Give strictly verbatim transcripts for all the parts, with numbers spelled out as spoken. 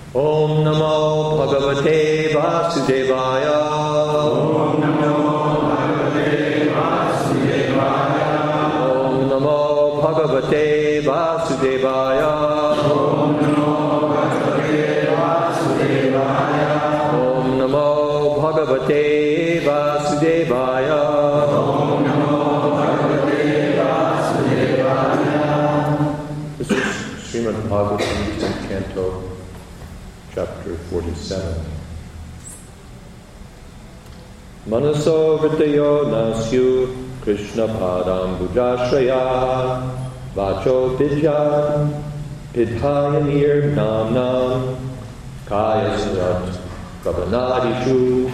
Om Namo Bhagavate Vasudevaya. Om Namo Bhagavate Vasudevaya. Om Namo Bhagavate Vasudevaya. Om Namo Bhagavate Vasudevaya. Om Namo Bhagavate Vasudevaya. Om Namo Bhagavate Vasudevaya. This is Srimad Bhagavatam, tenth Canto, Chapter forty-seven. Manaso Vritayo Nasyu Krishna Padam Bujashraya Vacho Vidya Pidhayanir Nam Nam Kaya Surat Prabhanadishu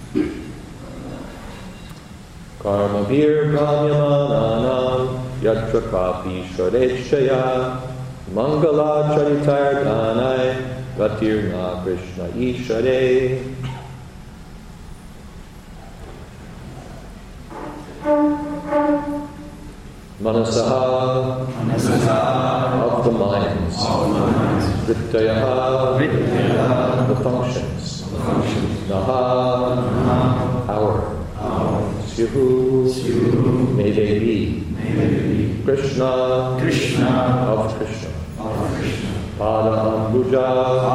Karmabhir Brahmyamananam Yatra Kapi Shradeshaya Mangala Charitar Dhanai Gatirna Krishna Ishare. Manasaha, Manasaha, of the minds, Vrittayaha, Vrittayaha, the functions, functions, Naha, Naha, our, our, Syuhu, Syuhu, may they be, may they be, Krishna, Krishna, of Krishna, of Krishna, Pada Ambuja,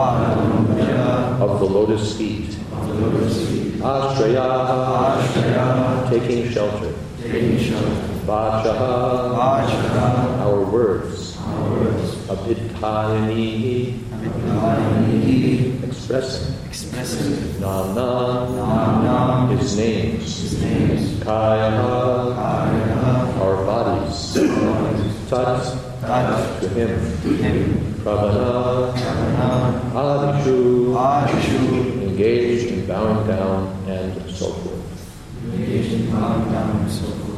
Pada of the lotus feet, of the lotus feet, Ashraya, Ashraya, taking shelter, taking shelter, Vachaha, Vachaha, our words, our words, Abhidhayani, Abhidhayani, expressing, expressing, Nam Nam, Nam Nam, his names, his names, Kaya, Kaya, our bodies, Tat, Tat, to him, to him, Prabhana, Prabhana, Adishu, Adishu, engaged in bowing down, and so forth. engaged in bowing down and so forth.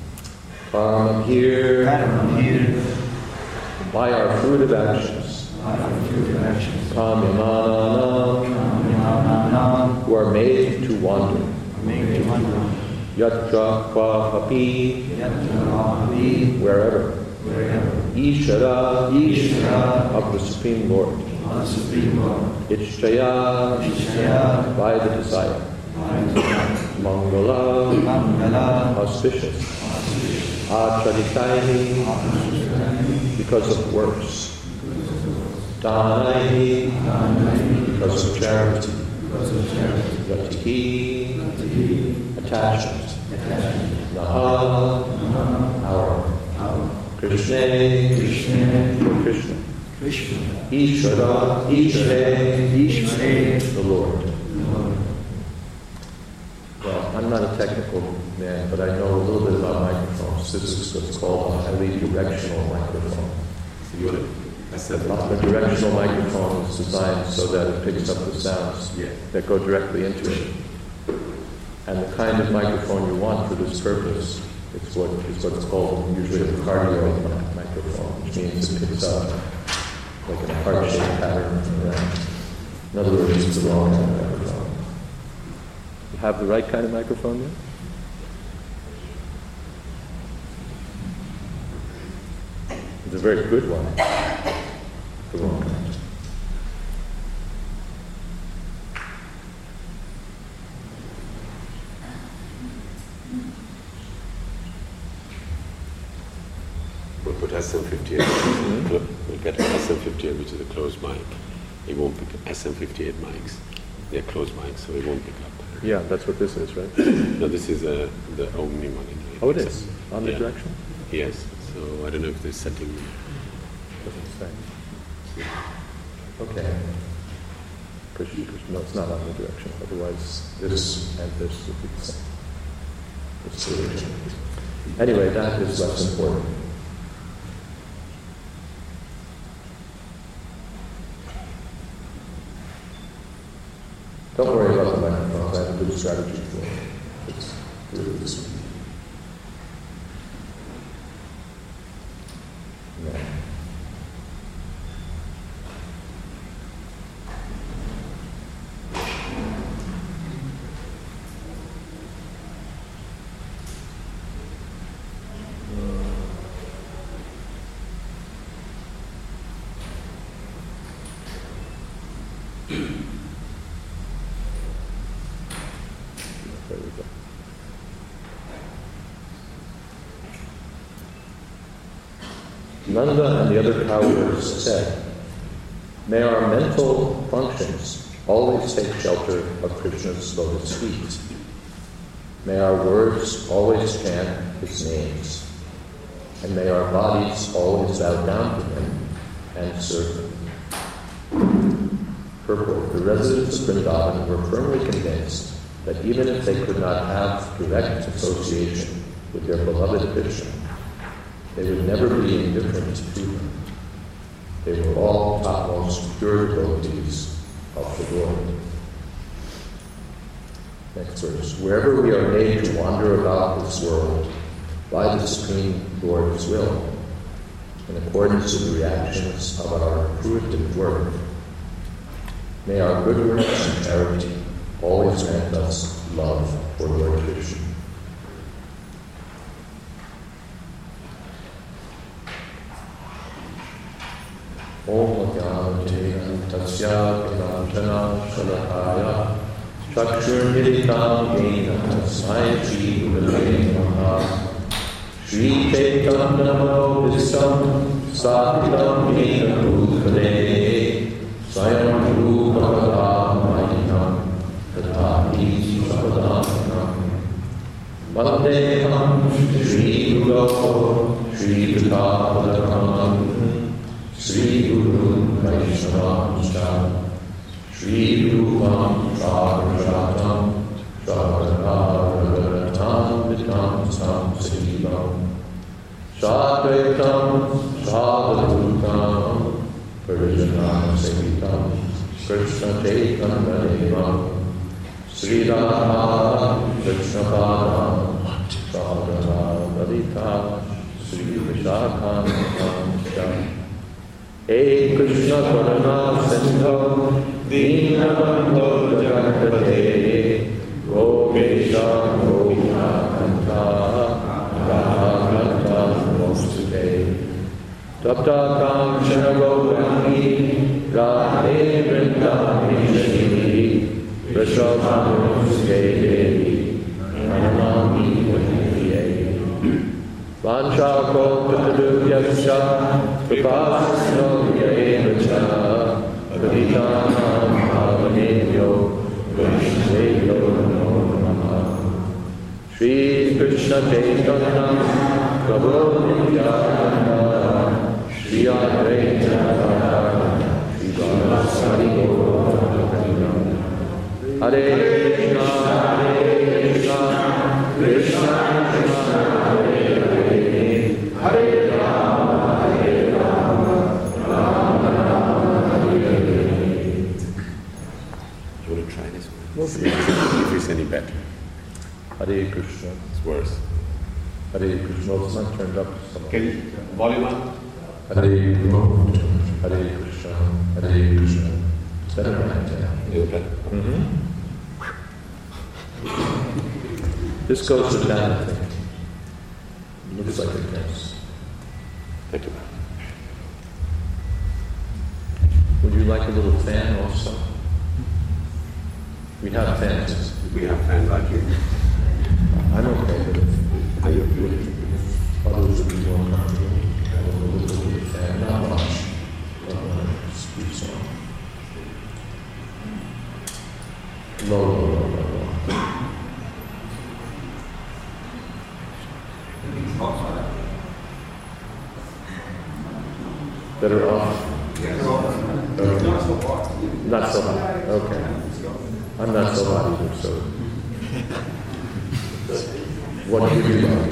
Paramabhir, Paramabhir, by our fruit of actions, by our fruit of actions, Kamyamananam, Kamyamananam, who are made to wander, made to wander, Yatra Kvahapi, Yatra Api, wherever, wherever, Ishara, Ishvara, of the Supreme Lord, of the Supreme Lord, Ichchaya, Ishaya, by the desire, by the Mangala, Mangala, auspicious, auspicious, Achaditaini, auspicious, because of works, Danaini, Danaini, because of charity, because of charity, Yatihi, Yatihi, attachment, attachment, Naha, Naha, our, our, Krishna, Krishna, for Krishna, Krishna, Ishvara, Ishvare, Ishvare, the Lord. Lord. Well, I'm not a technical man, but I know a little bit about microphones. This is what's called a highly directional microphone. I said A directional microphone is designed so that it picks up the sounds Yeah. that go directly into it. And the kind of microphone you want for this purpose is what is what's called usually a cardioid mi- microphone, which means it picks up like a heart-shaped pattern around. In other words, it's the wrong kind of microphone. You have the right kind of microphone yet? It's a very good one. The wrong kind. We'll put S M fifty-eight. We'll we'll get an S M fifty-eight, which is a closed mic. It won't pick up. S M fifty-eight mics. They're closed mics, so it won't pick up. Yeah, that's what this is, right? No, this is uh, the Omni one. Oh, it is? On the Yeah. direction? Yes. So I don't know if there's setting. Doesn't say. Okay. Push, push. No, it's not on the direction. Otherwise, this and this would be the same. It's the direction. Anyway, that is less important. Don't worry about the microphones. I have a good strategy for it. It's really this one. Yeah. There we go. Nanda and the other cowherds said, "May our mental functions always take shelter of Krishna's lotus feet. May our words always chant his names. And may our bodies always bow down to him and serve him." Purport: the residents of Vrindavan were firmly convinced that even if they could not have direct association with their beloved Krishna, they would never be indifferent to him. They were all topmost pure devotees of the Lord. Next verse. Wherever we are made to wander about this world by the Supreme Lord's will, in accordance with the reactions of our fruitive work, may our good works and charity always grant us love for Lord Krishna. Om Jnana Tasya Vinanjana Shalakaya Chakshurmilitam Yena Tasmai Shri Gurave Namaha Shri Chaitanya Manobhistam Sthapitam Yena Bhutale Swayam Rupa Bhagavatam Tatapi Sapadhanam Vandeham Shri Guru Shri Vitapadakam Sri Guru Vaishnava Sri Rupam Shadaratam Shadaratam Vitam Sam Sivam Shadaitam Shadarutam Parijanam Sevitam Krishna Chaitanya Devam Sri Radha Krishna Padam Shadara Radhika Sri Vishakam Sham Hey Krishna Karuna Sindhu Dinabandho Jagatpate Gopesha Gopika Kanta Radha Mostute Tapta Kamshana Gaurani Radhe Vrindavani Vrishabhanuske Devi Pranamami Vaniye Vansha Kopataduyasya Vipasno Yevacha Paditanam Bhavanebhyo Vaishneyo Namo Namaha Shri Krishna Chaitanya Prabhu Nityananda Shri Advaita Gadadhara Shri Vasari Gaura Hare Krishna Hare Krishna Krishna Krishna Hare Rama, Hare Rama, Rama Rama, Hare Hare. You want to try this one? No. See if it's any better. Hare Krishna. It's worse. Hare Krishna. It's not turned up. Can you volume up? Hare Krishna. Hare Krishna. Hare Krishna. It's better right now. Is it better? Mm-hmm. This goes to that thing. Looks like it does. Thank you. Would you like a little fan also? We have fans. We have fan right here. I'm okay with it. Are you? Others would be more comfortable. Have a little bit of fan, not much. Don't want to speak so. Low, low, low, low, low. Better off? Yes. Okay. Not so far. Not so high. Okay. I'm not so hot either, so. What do you like?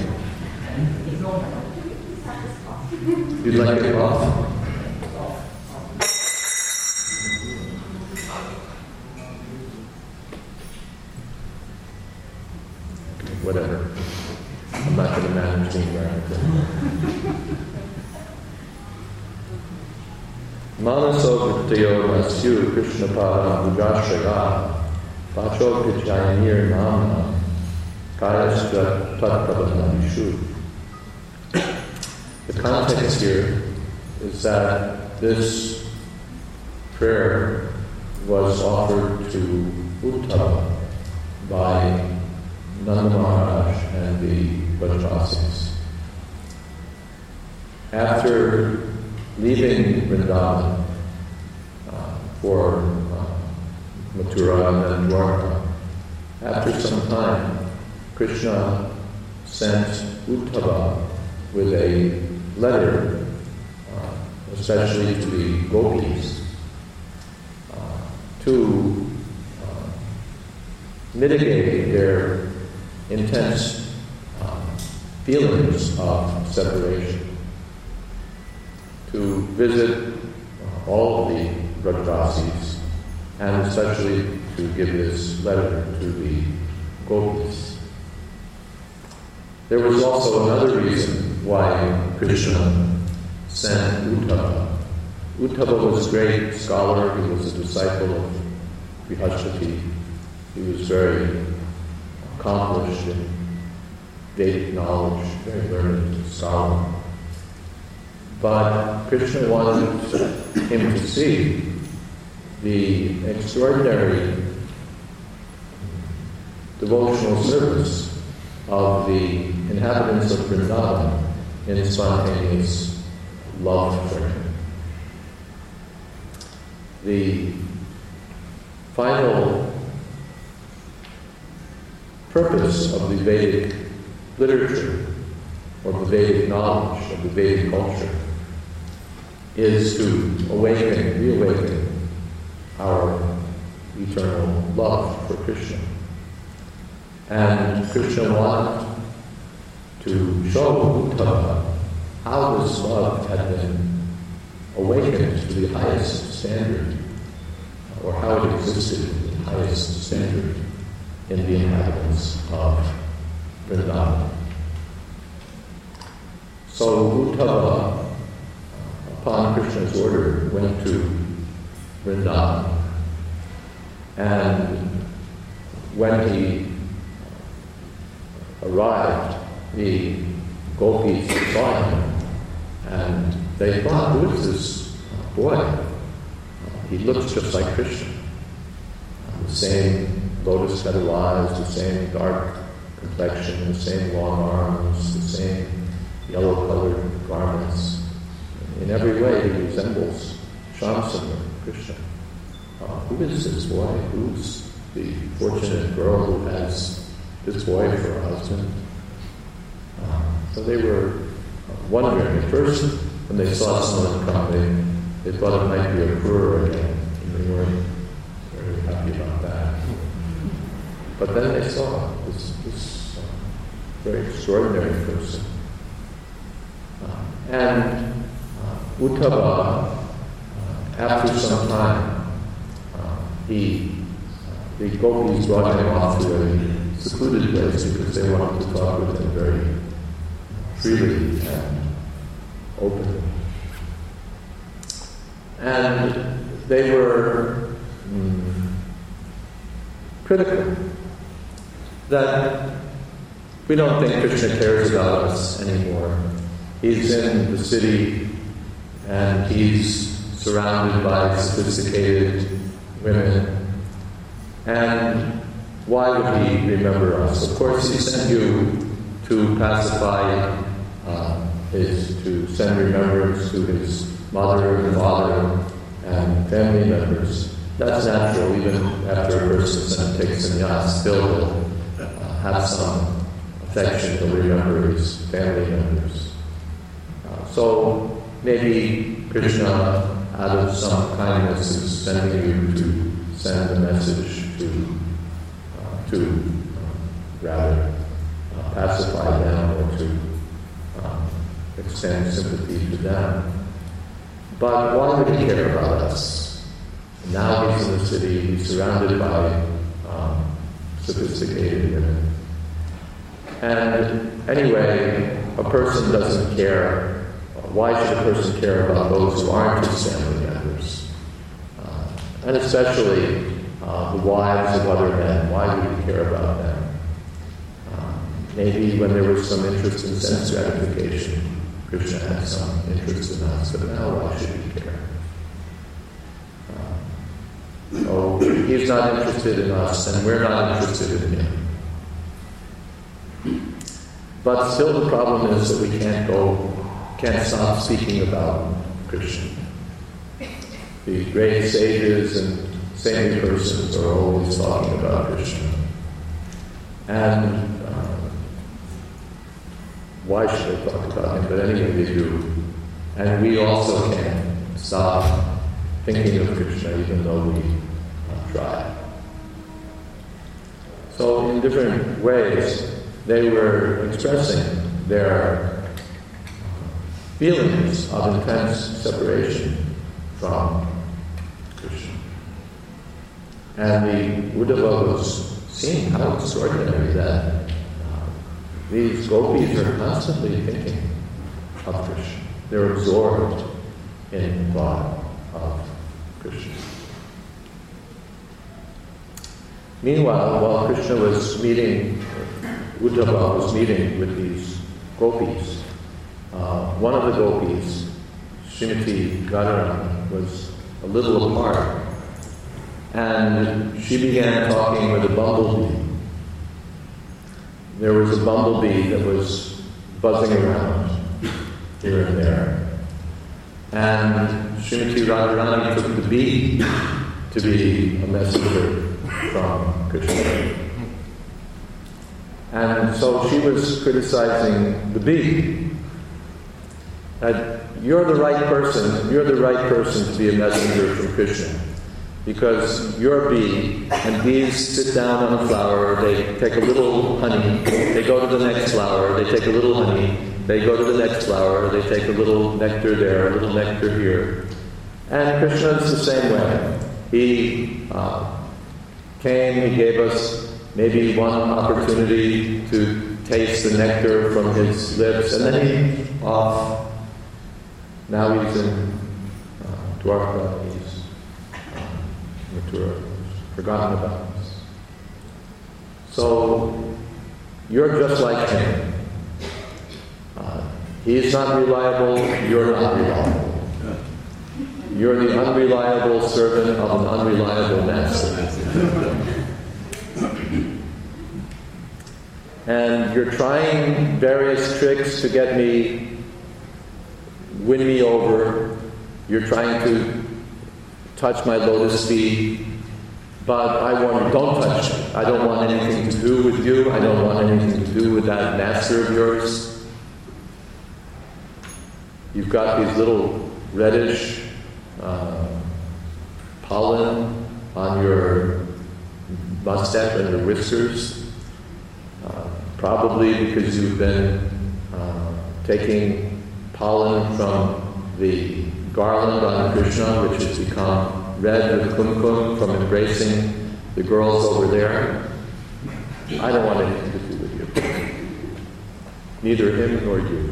You'd like it off? Whatever. I'm not going to manage me right. Manaso Vityo Masyu Krishna Pada Bhujashaya Pacho Pichayanir Namana Kayastra Tatprabhanishu. The context here is that this prayer was offered to Uddhava by Nanda Maharaj and the Vrajavasis. After leaving Vrindavan uh, for uh, Mathura and then Dwarka, after some time, Krishna sent Uddhava with a letter, uh, especially to the gopis, uh, to uh, mitigate their intense uh, feelings of separation, to visit uh, all of the Vrajavasis, and especially to give this letter to the gopis. There was also another reason why Krishna sent Uddhava. Uddhava was a great scholar. He was a disciple of Brihaspati. He was very accomplished in Vedic knowledge, very learned scholar. But Krishna wanted him to see the extraordinary devotional service of the inhabitants of Vrindavan in spontaneous love for him. The final purpose of the Vedic literature, or the Vedic knowledge, of the Vedic culture, is to awaken, reawaken our eternal love for Krishna. And Krishna wanted to show Uddhava how this love had been awakened to the highest standard, or how it existed to the highest standard in the inhabitants of Vrindavan. So Uddhava, upon Krishna's order, went to Vrindavan, and when he arrived, the gopis saw him, and they thought, who is this boy? Uh, he looks just like Krishna. Uh, the same lotus-petal eyes, the same dark complexion, the same long arms, the same yellow-colored garments. In every way, he resembles Shamsundar, Krishna. Uh, who is this boy? Who's the fortunate girl who has this boy for a husband? Uh, so they were wondering. At first, when they saw someone come, they, they thought it might be a Pura again, and they weren't very happy about that. But then they saw this, this uh, very extraordinary person. Uh, and uh, Uddhava, uh, after some time, uh, he, uh, the gopis brought him off to a secluded place because they wanted to talk with him very freely and openly. And they were mm, critical that we don't think Krishna cares about us anymore. He's in the city and he's surrounded by sophisticated women. And why would he remember us? Of course, he sent you to pacify uh, his, to send remembrance to his mother and father and family members. That's natural. Even after a person takes sannyas, still will uh, have some affection to remember his family members. Uh, so maybe Krishna, out of some kindness, is sending you to send a message to to uh, rather uh, pacify them or to um, extend sympathy to them. But why would he care about us? Now he's in the city, he's surrounded by um, sophisticated women. And anyway, a person doesn't care. Why should a person care about those who aren't his family members? Uh, and especially Uh, the wives of other men, why would he care about them? Uh, maybe when there was some interest in sense gratification, Krishna had some interest in us, but now why should he care? Uh, Oh, he's not interested in us, and we're not interested in him. But still the problem is that we can't go, can't stop speaking about Krishna. The great sages and saintly persons are always talking about Krishna. And uh, why should they talk about him? But anyway, they do. And we also can't stop thinking of Krishna even though we uh, try. So in different ways, they were expressing their feelings of intense separation from Krishna. And the Uddhava was seeing how extraordinary that uh, these gopis are constantly thinking of Krishna. They're absorbed in thought of Krishna. Meanwhile, while Krishna was meeting, Uddhava was meeting with these gopis, uh, one of the gopis, Srimati Radharani, was a little apart, and she began talking with a bumblebee. There was a bumblebee that was buzzing around here and there. And Srimati Radharani took the bee to be a messenger from Krishna. And so she was criticizing the bee. That you're the right person, you're the right person to be a messenger from Krishna. Because you're a bee, and bees sit down on a flower, they take a little honey, they go to the next flower, they take a little honey, they go to the next flower, they take a little nectar there, a little nectar here. And Krishna is the same way. He uh, came, he gave us maybe one opportunity to taste the nectar from his lips, and then he off. Now he's in uh, Dwarka, he's uh, Mathura, forgotten about us. So you're just like him. Uh, he's not reliable, you're not reliable. You're the unreliable servant of an unreliable master. And you're trying various tricks to get me, win me over. You're trying to touch my lotus feet, but I want, don't touch me. I don't want anything to do with you. I don't want anything to do with that master of yours. You've got these little reddish uh, pollen on your mustache and your whiskers. Uh, probably because you've been uh, taking pollen from the garland on Krishna, which has become red with kumkum from embracing the girls over there. I don't want anything to do with you. Neither him nor you.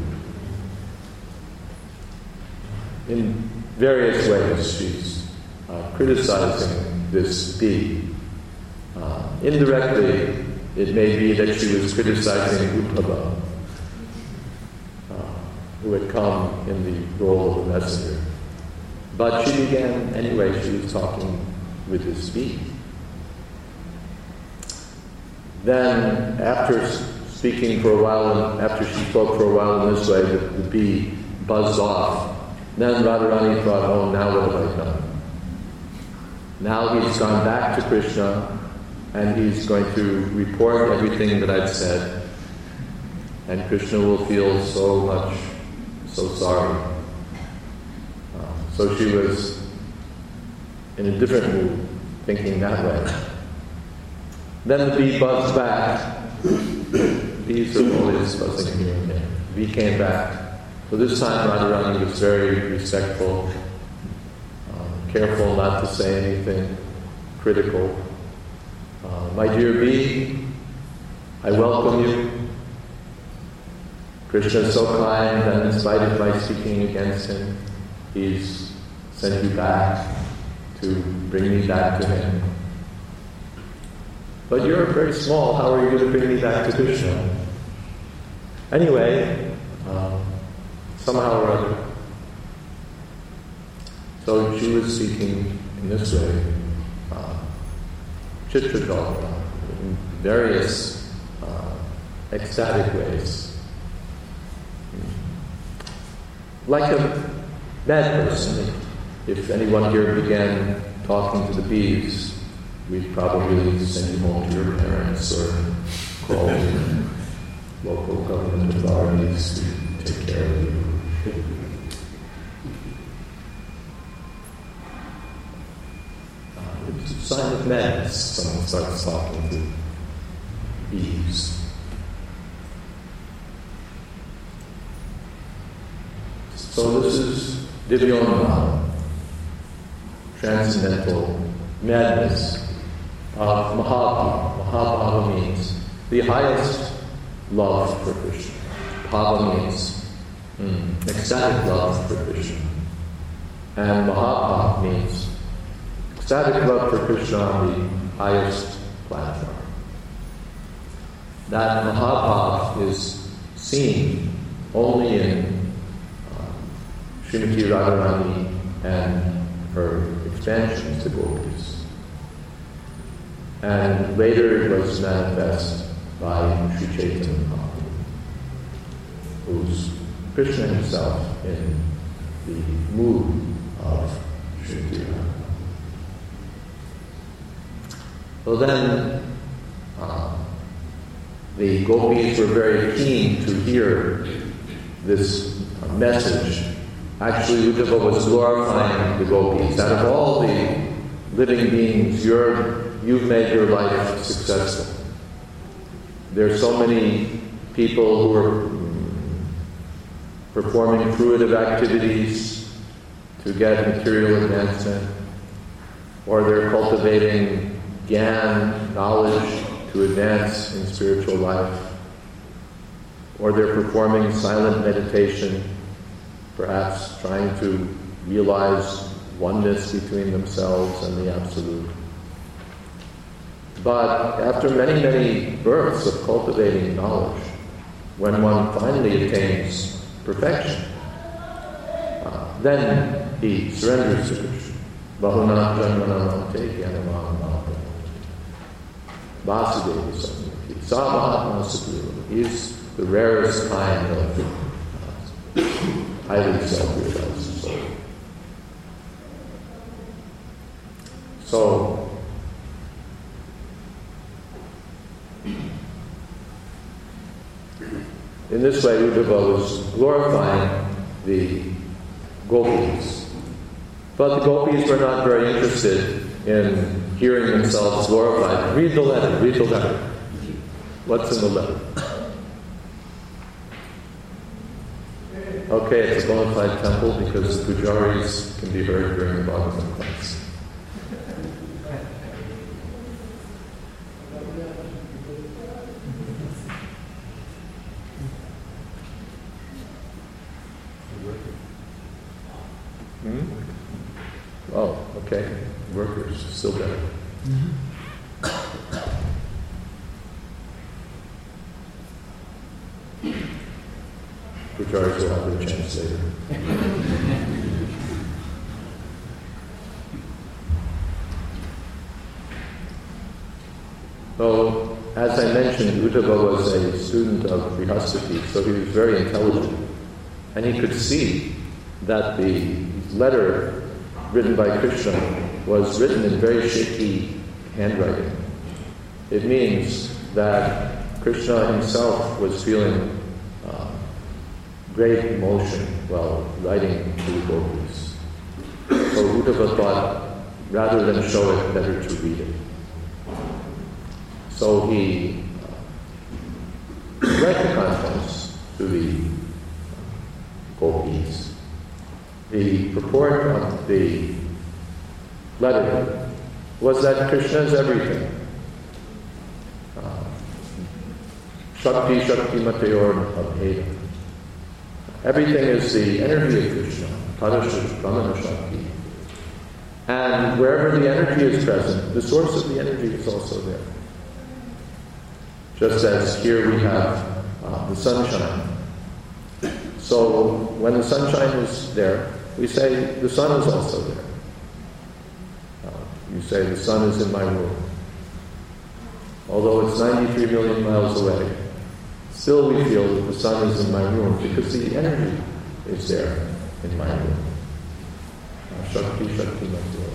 In various ways, she's uh, criticizing this bee. Uh, indirectly, it may be that she was criticizing Uddhava, uh, who had come in the role of a messenger. But she began, anyway, she was talking with this bee. Then, after speaking for a while, and after she spoke for a while in this way, the, the bee buzzed off. Then Radharani thought, oh, now what have I done? Now he's gone back to Krishna, and he's going to report everything that I've said, and Krishna will feel so much, so sorry. Uh, so she was in a different mood, thinking that way. Then the bee buzzed back. Bees are always buzzing here and there. The bee came back. So this time Radharani was very respectful, uh, careful not to say anything critical. Uh, my dear bee, I welcome you. Krishna is so kind that in spite of my speaking against him, he's sent you back to bring me back to him. But you're very small, how are you going to bring me back to Krishna? Anyway, uh, somehow or other. So she was speaking in this way. chitrajalpa in various uh, ecstatic ways. Like a mad person. If anyone here began talking to the bees, we'd probably send you home to your parents or call the local government authorities to take care of you. Uh, it's a sign of madness. Someone starts talking to bees. So this is Divyonamana, transcendental madness of Mahabhava. Mahabhava means the highest love for Krishna. Bhava means mm, ecstatic love for Krishna. And Mahabhava means ecstatic love for Krishna on the highest platform. That Mahabhava is seen only in Srimati Radharani and her expansions to gopis. And later it was manifest by Sri Chaitanya Mahaprabhu, who's Krishna himself in the mood of Srimati Radharani. So then, uh, the gopis were very keen to hear this uh, message. Actually, Uddhava was glorifying the gopis. Out of all the living beings, you're, you've made your life successful. There are so many people who are performing fruitive activities to get material advancement, or they're cultivating gyan, knowledge, to advance in spiritual life, or they're performing silent meditation, perhaps trying to realize oneness between themselves and the Absolute. But after many, many births of cultivating knowledge, when one finally attains perfection, uh, then he surrenders to Krishna. Bahuna janmana mante jnanamam mahaprabhu. Vasudeva samyati. Sa mahatma sukuru. He is the rarest kind of uh, highly self-realized soul. So, in this way, Uddhava was glorifying the gopis. But the gopis were not very interested in hearing themselves glorified. Read the letter, read the letter. What's in the letter? Okay, it's a bona fide temple because the pujaris can be heard during the Bhagavatam class. Hmm? Oh, okay. Workers, still better. Pujaris will have their chance later. So, as I mentioned, Uddhava was a student of Brihaspati, so he was very intelligent. And he could see that the letter written by Krishna was written in very shaky handwriting. It means that Krishna himself was feeling uh, great emotion while writing to the gopis. So Uddhava thought, rather than show it, better to read it. So he uh, read the contents to the gopis. The purport of the letter was that Krishna is everything. Uh, Shakti, Shakti, Mateyor, Abheda. Everything is the energy of Krishna, Tadasha, Brahmana Shakti. And wherever the energy is present, the source of the energy is also there. Just as here we have uh, the sunshine. So when the sunshine is there, we say the sun is also there. Uh, you say the sun is in my room. although it's ninety-three million miles away, still we feel that the sun is in my room because the energy is there in my room. Shakti, Shakti, Shakti.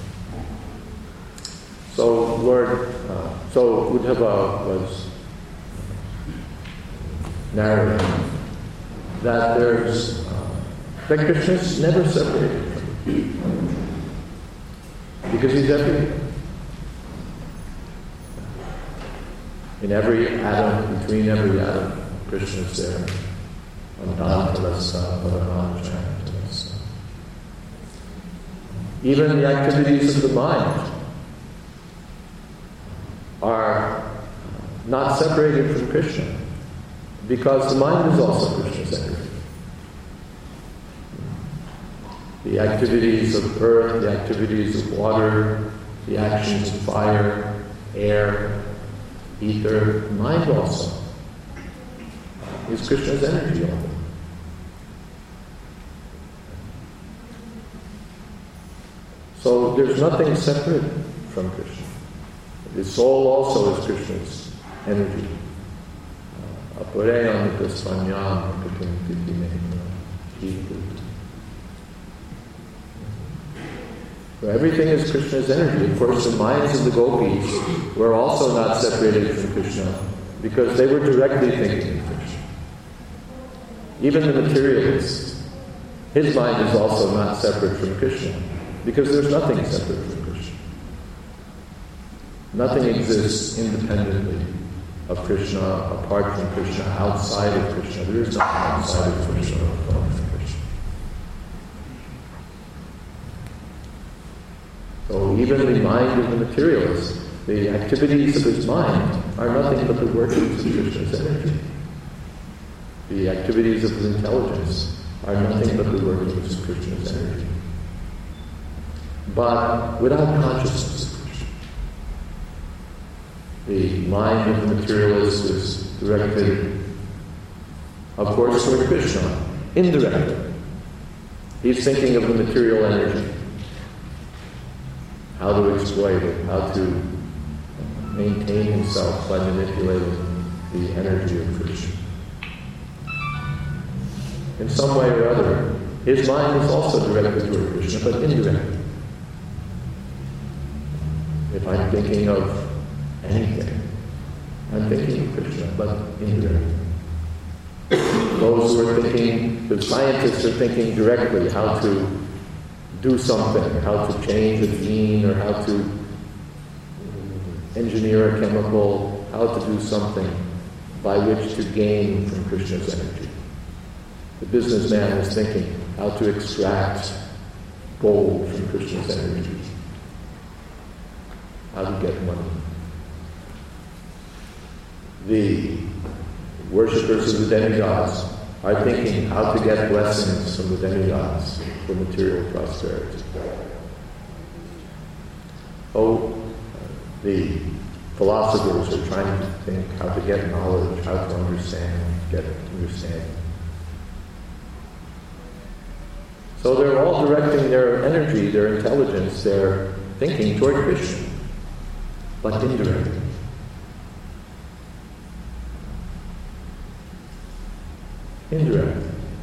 So, Lord, uh, so Uddhava was narrating that there's uh, that Krishna is never separated from you because he's everywhere. In every atom, between every atom, Krishna is there. Anantalasa, Paramanachantalasa. Even the activities of the mind are not separated from Krishna, because the mind is also Krishna's energy. The activities of earth, the activities of water, the actions of fire, air, ether, mind also is Krishna's energy only. So there's nothing separate from Krishna. The soul also is Krishna's energy. Apareyam kasvanyam katim titi. So everything is Krishna's energy. Of course, the minds of the gopis were also not separated from Krishna because they were directly thinking of Krishna. Even the materialist, his mind is also not separate from Krishna because there's nothing separate from Krishna. Nothing exists independently of Krishna, apart from Krishna, outside of Krishna. There is nothing outside of Krishna or apart from Krishna. So even the mind of the materialist, the activities of his mind are nothing but the workings of Krishna's energy. The activities of his intelligence are nothing but the workings of Krishna's energy. But without consciousness of Krishna. The mind of the materialist is directed, of course, toward Krishna, indirectly. He's thinking of the material energy. How to exploit it, how to maintain himself by manipulating the energy of Krishna. In some way or other, his mind is also directed toward Krishna, but indirectly. If I'm thinking of anything, I'm thinking of Krishna, but indirectly. Those who are thinking, the scientists are thinking directly how to do something, how to change a gene, or how to engineer a chemical, how to do something by which to gain from Krishna's energy. The businessman is thinking how to extract gold from Krishna's energy, how to get money. The worshippers of the demigods are thinking how to get blessings from the demigods for material prosperity. Oh, the philosophers are trying to think how to get knowledge, how to understand, get understanding. So they're all directing their energy, their intelligence, their thinking toward Krishna, but indirectly. Indirectly.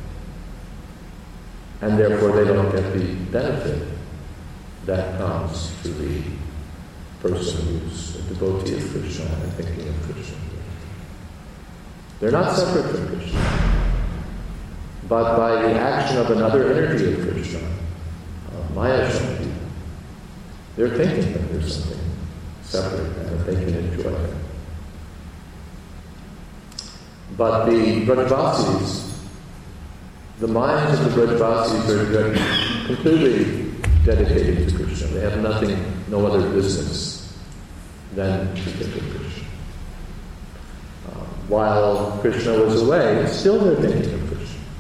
And therefore they don't get the benefit that comes to the person who's a devotee of Krishna and thinking of Krishna. They're not separate from Krishna. But by the action of another energy of Krishna, uh, Maya Shakti, they're thinking that there's something separate and that they can enjoy it. But the Brajavasis, the minds of the Brajavasis are completely dedicated to Krishna. They have nothing, no other business than to think of Krishna. Uh, while Krishna was away, still they're thinking of Krishna.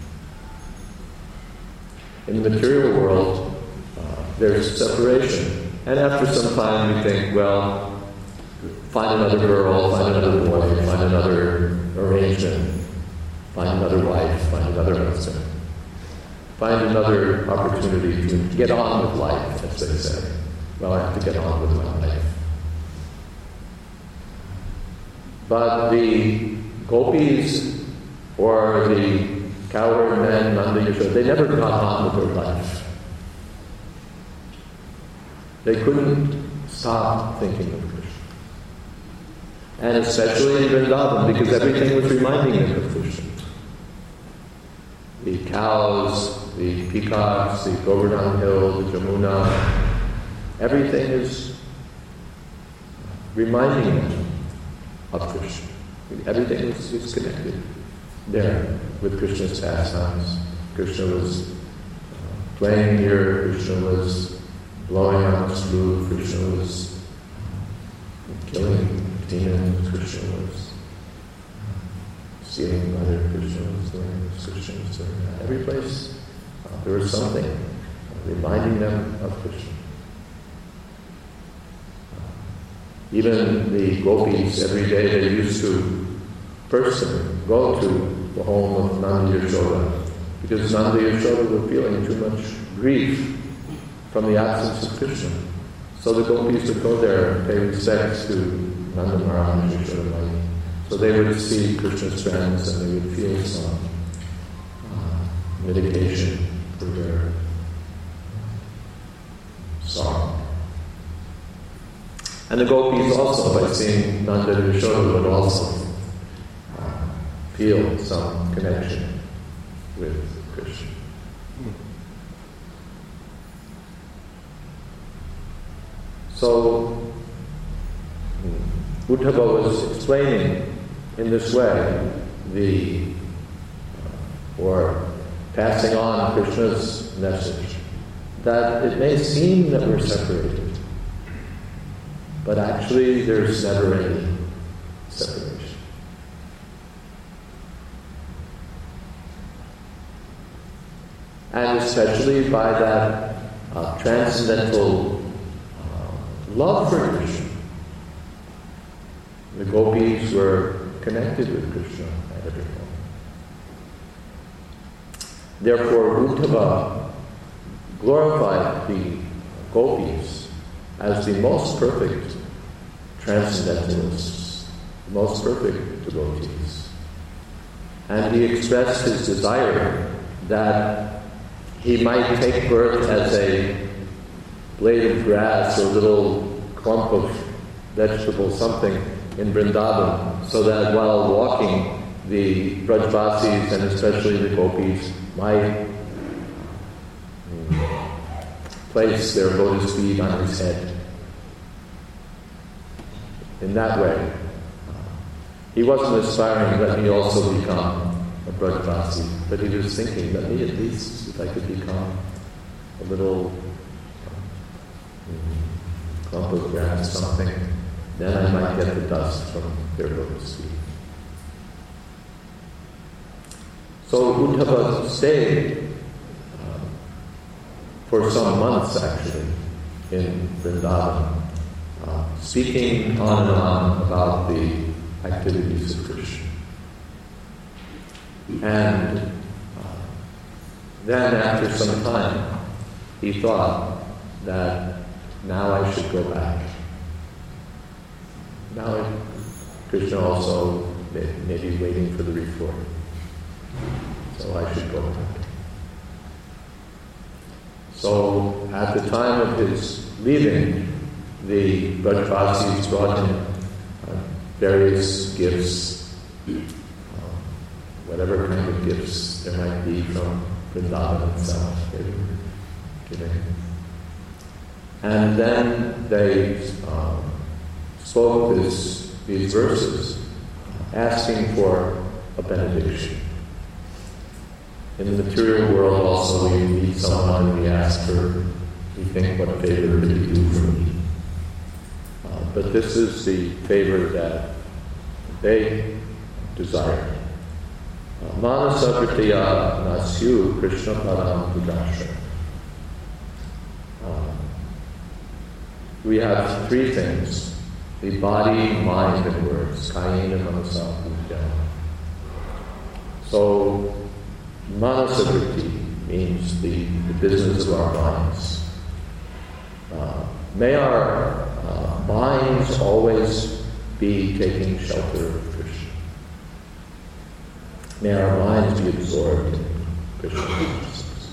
In the material world, uh, there's separation. And after some time we think, well, find another girl, find another boy, find another arrangement, find another wife, find another husband. Find another opportunity to get on with life, as they say. Well, I have to get on with my life. But the gopis or the cowherd men, Nanda Yashoda, they never got on with their life. They couldn't stop thinking of Krishna. And especially in Vrindavan, because everything was reminding them of Krishna. The cows, the peacocks, the Govardhan Hill, the Jamuna, everything is reminding them of Krishna. Everything is, is connected there with Krishna's pastimes. Krishna was playing here, Krishna was blowing on his flute, Krishna was killing demons, Krishna was stealing mother, Krishna was doing this, Krishna was doing that. Every place uh, there was something uh, reminding them of Krishna. Uh, even the gopis, every day they used to first go to the home of Nanda Yashoda, because Nanda Yashoda were feeling too much grief from the absence of Krishna. So the gopis would go there and pay respects to Nanda Maharaj and Yashoda Mai. So they would see Krishna's friends and they would feel some uh, mitigation for their sorrow. And the gopis also, by seeing Nanda and Yashoda, would also uh, feel some connection with Krishna. So, Uddhava was explaining in this way the, uh, or passing on Krishna's message, that it may seem that we're separated, but actually there's never any separation. And especially by that uh, transcendental uh, love for Krishna. The gopis were connected with Krishna at every moment. Therefore, Uddhava glorified the gopis as the most perfect transcendentalists, the most perfect devotees. And he expressed his desire that he might take birth as a blade of grass or a little clump of vegetable, something in Vrindavan, so that while walking, the Brajvasis and especially the gopis might place their lotus feet on his head. In that way, he wasn't aspiring that he also become a Brajvasi, but he was thinking that me at least, if I could become a little clump of grass, something, then I might get the dust from their lotus feet. So Uddhava stayed uh, for some months actually in Vrindavan, uh, speaking on and on about the activities of Krishna. And uh, then after some time, he thought that now I should go back. Now Krishna also may, may be waiting for the report. So I should go back. So at the time of his leaving, the Brajvasis brought him uh, various gifts, uh, whatever kind of gifts there might be from Vrindavan itself. They were giving him. And then they um, spoke this, these verses, asking for a benediction. In the material world also we meet someone and we ask for, we think, what favor could you do for me? Uh, but this is the favor that they desire. Manasa Vrittaya Nasyu Krishna Padam Pujasha. We have three things: the body, mind, and words. Kayena Manasa Pujasha. So, Manasa Vritti means the, the business of our minds. Uh, may our uh, minds always be taking shelter of Krishna. May our minds be absorbed in Krishna consciousness.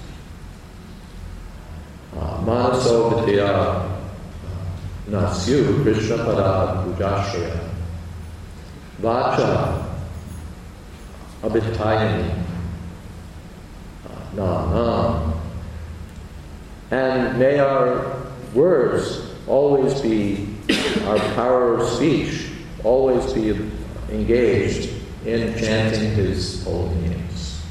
Uh, Manaso Vidya Nasyu Krishna Pada Pujashraya Vacha Abhitayani Nam. And may our words always be, our power of speech, always be engaged in chanting His holy names.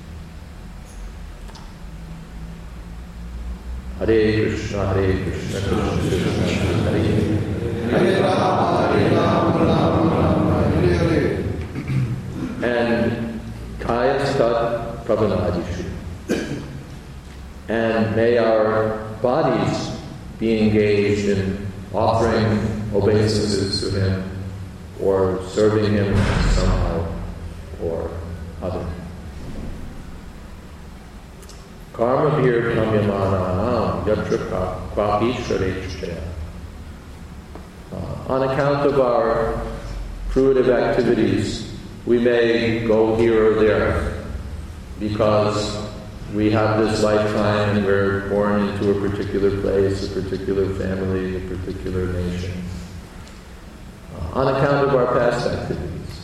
Hare Krishna, Hare Krishna, Krishna Krishna, Hare Hare, Hare Rama, Hare Rama, Rama Rama, Hare Hare. And Kayastat Pravanadishu. And may our bodies be engaged in offering obeisances to Him or serving Him somehow or other. Karma bir pramyamananam yatra kvapishvarechya. On account of our fruitive activities, we may go here or there because we have this lifetime and we're born into a particular place, a particular family, a particular nation, uh, on account of our past activities.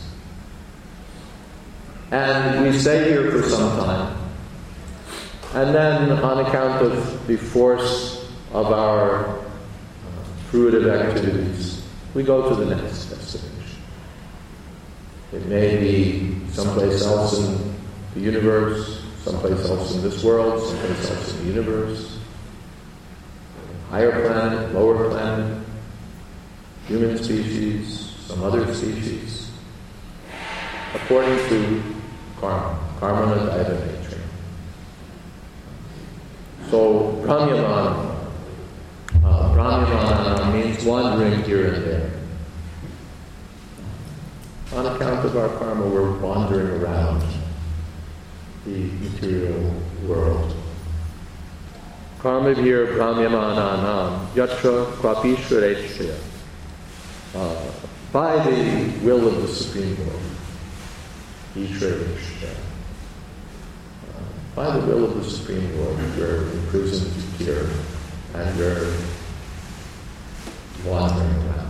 And we stay here for some time. And then on account of the force of our uh, fruitive activities, we go to the next destination. It may be someplace else in the universe, someplace else in this world, someplace else in the universe, higher planet, lower planet, human species, some other species, according to karma, karma daiva nature. So, Brahmyamana, uh, Brahmyamana means wandering here and there. On account of our karma, we're wandering around the material world. Karma vir brahmyamananam yatra kvapishvarechya. Uh, by the will of the Supreme Lord. Ishvarechya. Uh, by the will of the Supreme Lord, we're imprisoned here and we're wandering around.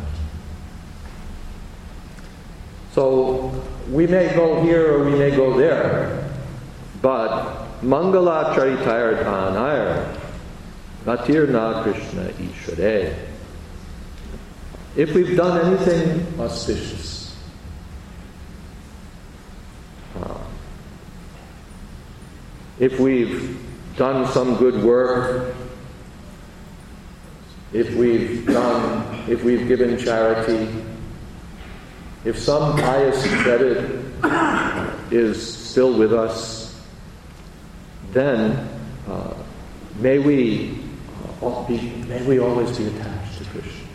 So we may go here or we may go there. But Mangala Charitayardhanayar Natirna Krishna Ishare. If we've done anything auspicious, uh, if we've done some good work, if we've done, if we've given charity, if some pious credit is still with us, then uh, may we uh, be, may we always be attached to Krishna.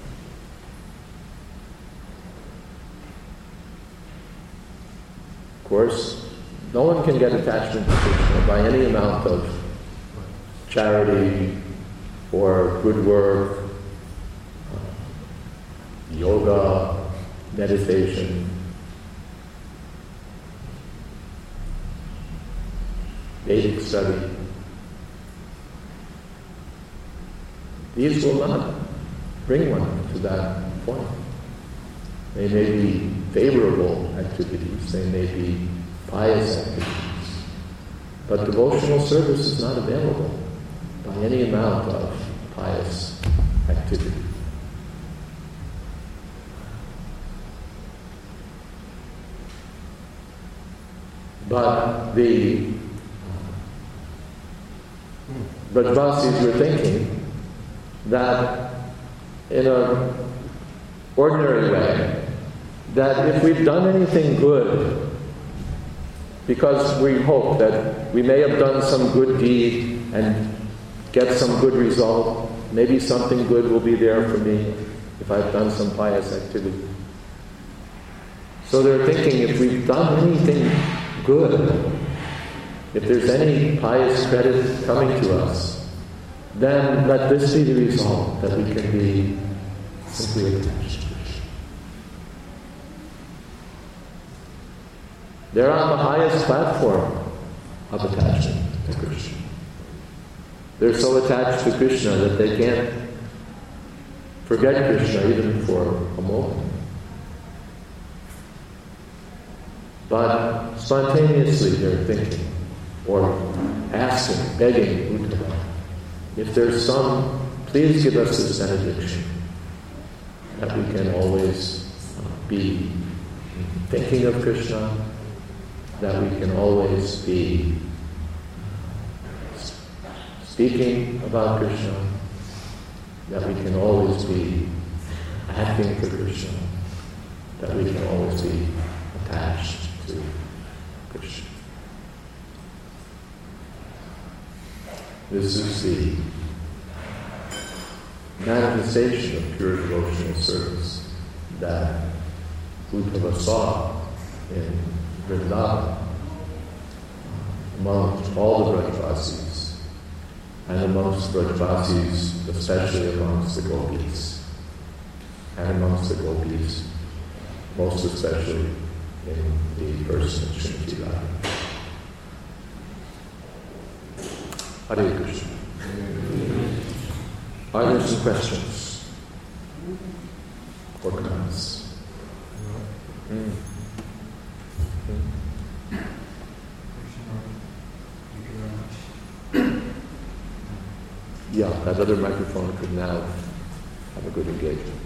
Of course, no one can get attachment to Krishna by any amount of charity or good work, uh, yoga, meditation, Vedic study. These will not bring one to that point. They may be favorable activities, they may be pious activities, but devotional service is not available by any amount of pious activity. But the Brajvasis were thinking that in an ordinary way, that if we've done anything good, because we hope that we may have done some good deed and get some good result, maybe something good will be there for me if I've done some pious activity. So they're thinking, if we've done anything good, if there's any pious credit coming to us, then let this be the result, that we can be simply attached to Krishna. They're on the highest platform of attachment to Krishna. They're so attached to Krishna that they can't forget Krishna even for a moment. But spontaneously they're thinking, or asking, begging Uttama, if there's some, please give us this benediction, that we can always be thinking of Krishna, that we can always be speaking about Krishna, that we can always be acting for Krishna, that we can always be attached to Krishna. This is the manifestation of pure devotional service that Uddhava saw in Vrindavan amongst all the Brajvasis, and amongst Brajvasis, especially amongst the Gopis, and amongst the Gopis, most especially in the person of Srimati Radha. Hare Krishna. Are there some questions or comments? Mm. Yeah, that other microphone could now have a good engagement.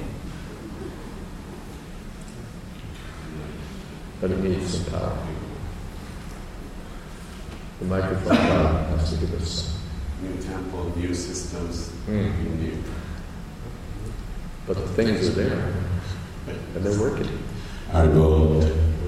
But it needs some power. The microphone power has to give us some. New temple, new systems, Mm. new. But the things are there, and they're working. Our goal.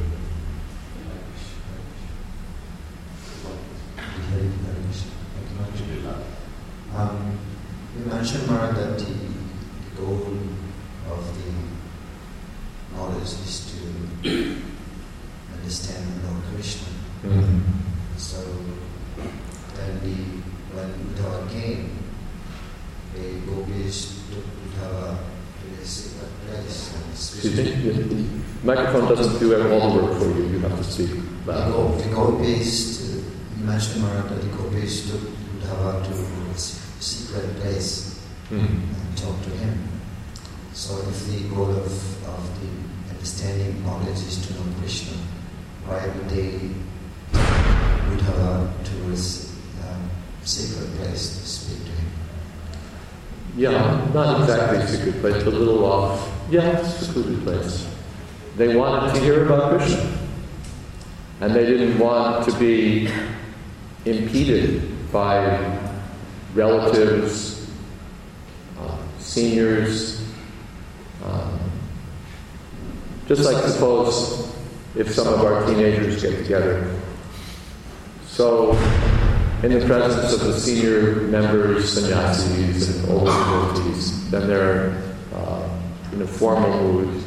Um, you mentioned, Maharaj, that the goal of the knowledge is to understand and know Krishna. Mm-hmm. So then the when Uddhava came, the gopis took Uddhava to a secret place and Excuse me? Yes, the microphone doesn't do all the work for you. You have to speak The, loud. go, the gopis, you mentioned, Maharaj, that the gopis took Uddhava to a secret place Mm. and talk to him. So if the goal of, of the understanding knowledge is to know Krishna, why would they would have a to a um, secret place to speak to him? Yeah, not exactly a secret place, but a little off. Yeah, it's a secluded place. They wanted to hear about Krishna. And they didn't want to be impeded by relatives, uh, seniors. Um, just like suppose if some of our teenagers get together. So, in the presence of the senior members, sannyasis, and older devotees, then they're uh, in a formal mood.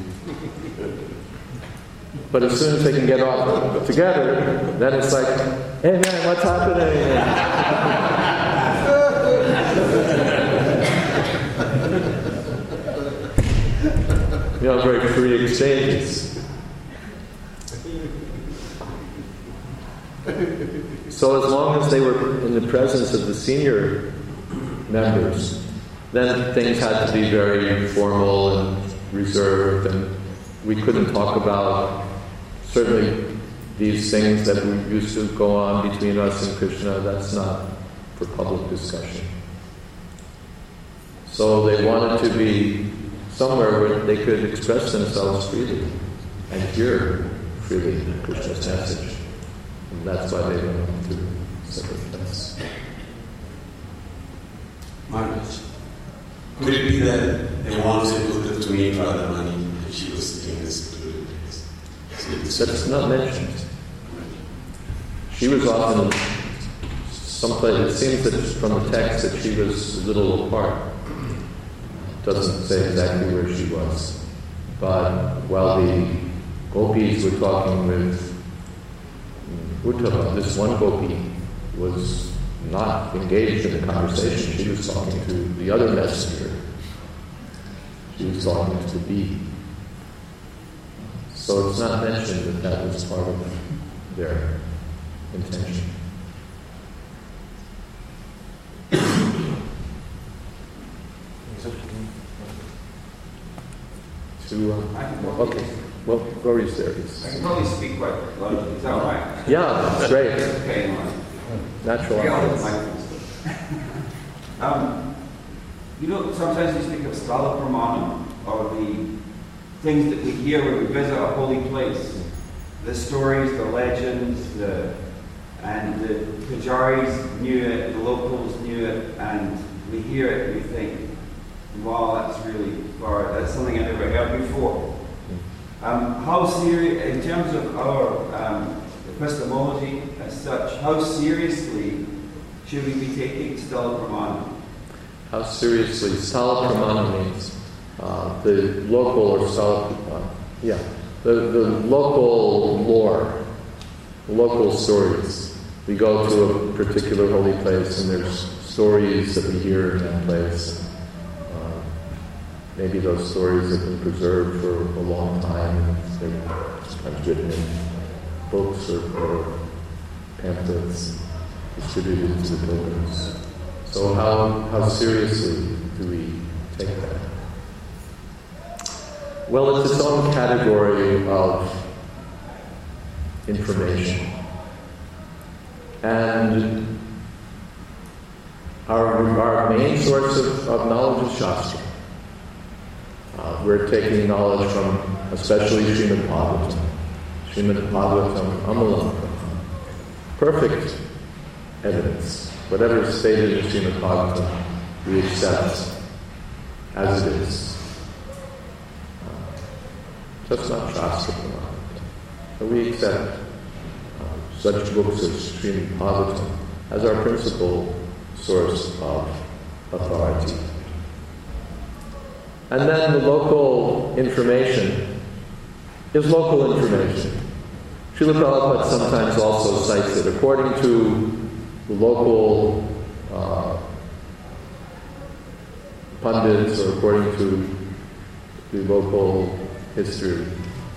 But as soon as they can get off together, then it's like, hey man, what's happening? You know, very free exchanges. So as long as they were in the presence of the senior members, then things had to be very formal and reserved, and we couldn't talk about certainly these things that we used to go on between us and Krishna. That's not for public discussion. So they wanted to be somewhere where they could express themselves freely and hear freely Krishna's message. And that's why they went on to separate place. Maharaj, could it be that they wanted Buddha to meet Radhamani and she was sitting in this secluded place? That's not mentioned. She was often someplace, it seems that from the text that she was a little apart. Doesn't say exactly where she was. But while the gopis were talking with Uddhava, this one gopi was not engaged in the conversation. She was talking to the other messenger. She was talking to the bee. So it's not mentioned that that was part of their intention. To, um, I can probably, okay, well, Rory's there. I It's, can probably speak quite loudly. Is that all right? yeah, that's great. Okay, no. Natural Yeah, audience. um, you know, sometimes we speak of Sthala Pramanam, or the things that we hear when we visit a holy place. The stories, the legends, the, and the Pujaris knew it, the locals knew it, and we hear it and we think, wow, that's really far, that's something I've never heard before. Um, how serious, in terms of our um, epistemology as such, how seriously should we be taking Sthala Pramanam? How seriously? Sthala Pramana means uh, the local or Sthala, uh, yeah, the, the local lore, local stories. We go to a particular holy place and there's stories that we hear in that place. Uh, maybe those stories have been preserved for a long time and they're sometimes written in books or, or pamphlets distributed to the pilgrims. So how, how seriously do we take that? Well, it's its own category of information. And our, our main source of, of knowledge is Shastra. Uh, we're taking knowledge from especially Srimad Bhagavatam. Srimad Bhagavatam Amalam. Perfect evidence. Whatever is stated in Srimad Bhagavatam, we accept as it is. Uh, just not Shastra Pramana. So we accept uh, such books as Srimad Bhagavatam as our principal source of authority. And then the local information is local information. Srila Prabhupada sometimes also cites it. According to the local uh, pundits, or according to the local history.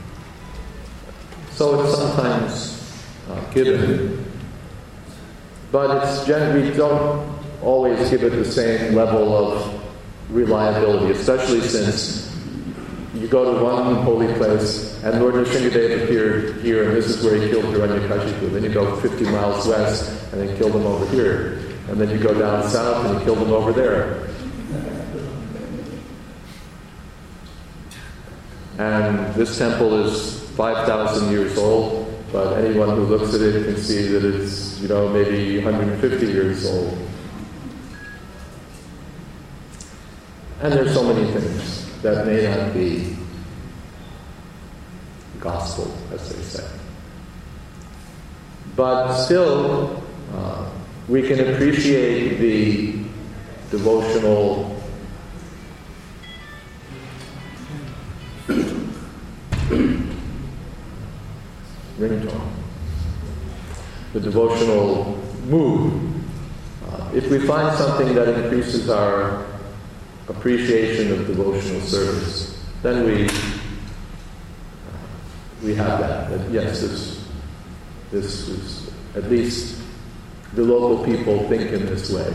So it's sometimes uh, given, but it's generally, we don't always give it the same level of reliability, especially since you go to one holy place and Lord Nrsingadev appeared here and this is where he killed Hiranyakashipu. Then you go fifty miles west and then kill them over here. And then you go down south and you kill them over there. And this temple is five thousand years old, but anyone who looks at it can see that it's, you know, maybe one hundred fifty years old. And there's so many things that may not be gospel, as they say. But still, uh, we can appreciate the devotional ringtone, the devotional mood. Uh, if we find something that increases our appreciation of devotional service, then we we have that. That yes, this this is at least the local people think in this way,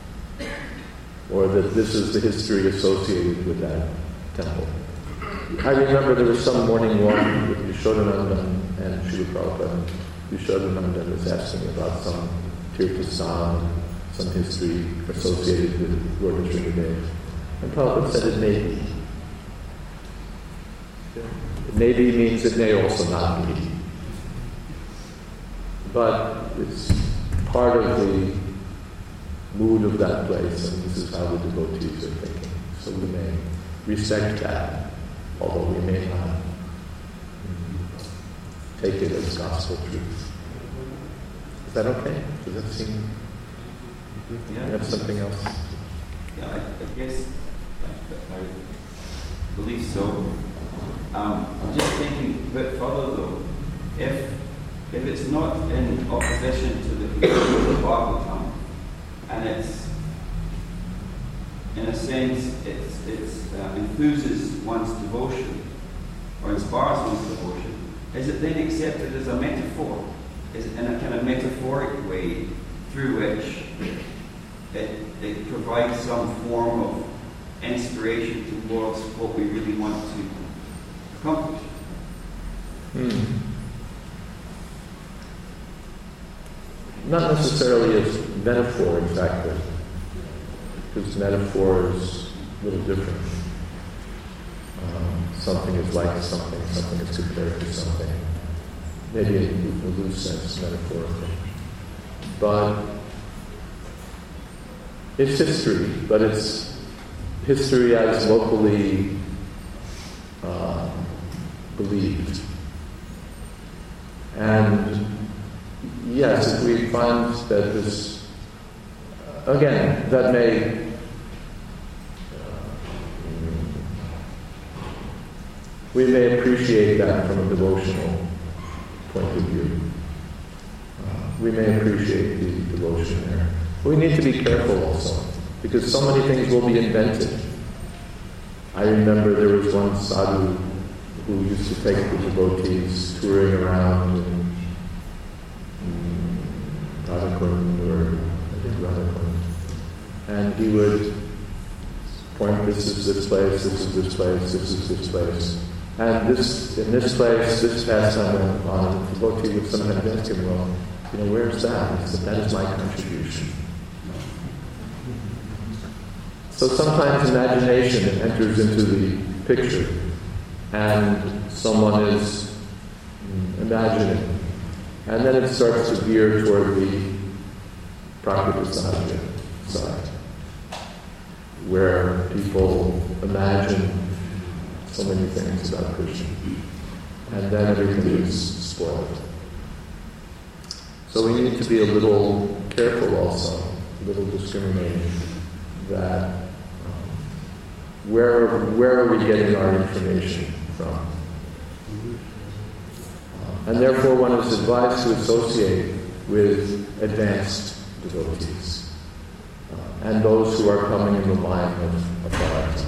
or that this is the history associated with that temple. I remember there was some morning walk with Yashodananda and Srila Prabhupada. Yashodananda was asking about some Tirthasthan, some history associated with Lord Nrsingadev. And Prabhupada said it may be. It may be means it may also not be. But it's part of the mood of that place, and this is how the devotees are thinking. So we may respect that, although we may not take it as gospel truth. Is that okay? Does that seem... Yeah. You have something else? Yeah, I, I guess I, I believe so. Um, I'm just thinking a bit further though. If if it's not in opposition to the Bhagavatam, and it's in a sense it's it's uh, enthuses one's devotion, or inspires one's devotion, is it then accepted as a metaphor? Is it in a kind of metaphoric way through which it, it provides some form of inspiration towards what we really want to accomplish? Hmm. Not necessarily as metaphor exactly, because metaphor is a little different. Um, something is like something, something is compared to something. Maybe in a loose sense, metaphorically. But it's history, but it's history as locally uh, believed. And yes, if we find that this, again, that may we may appreciate that from a devotional point of view. Uh, we may appreciate the devotion there. But we need to be careful also, because so many things will be invented. I remember there was one sadhu who used to take the devotees touring around in Radhakund, or I think Radhakund, and he would point, this is this place, this is this place, this is this place. And this, in this place, this pastime went on. The devotee would sometimes ask him, well, you know, where's that? He said, that is my contribution. So sometimes imagination enters into the picture, and someone is imagining. And then it starts to veer toward the Prakriti side, where people imagine so many things about Krishna. And then everything is spoiled. So we need to be a little careful also, a little discriminating, that um, where, where are we getting our information from? Uh, and therefore one is advised to associate with advanced devotees uh, and those who are coming in the line of authority.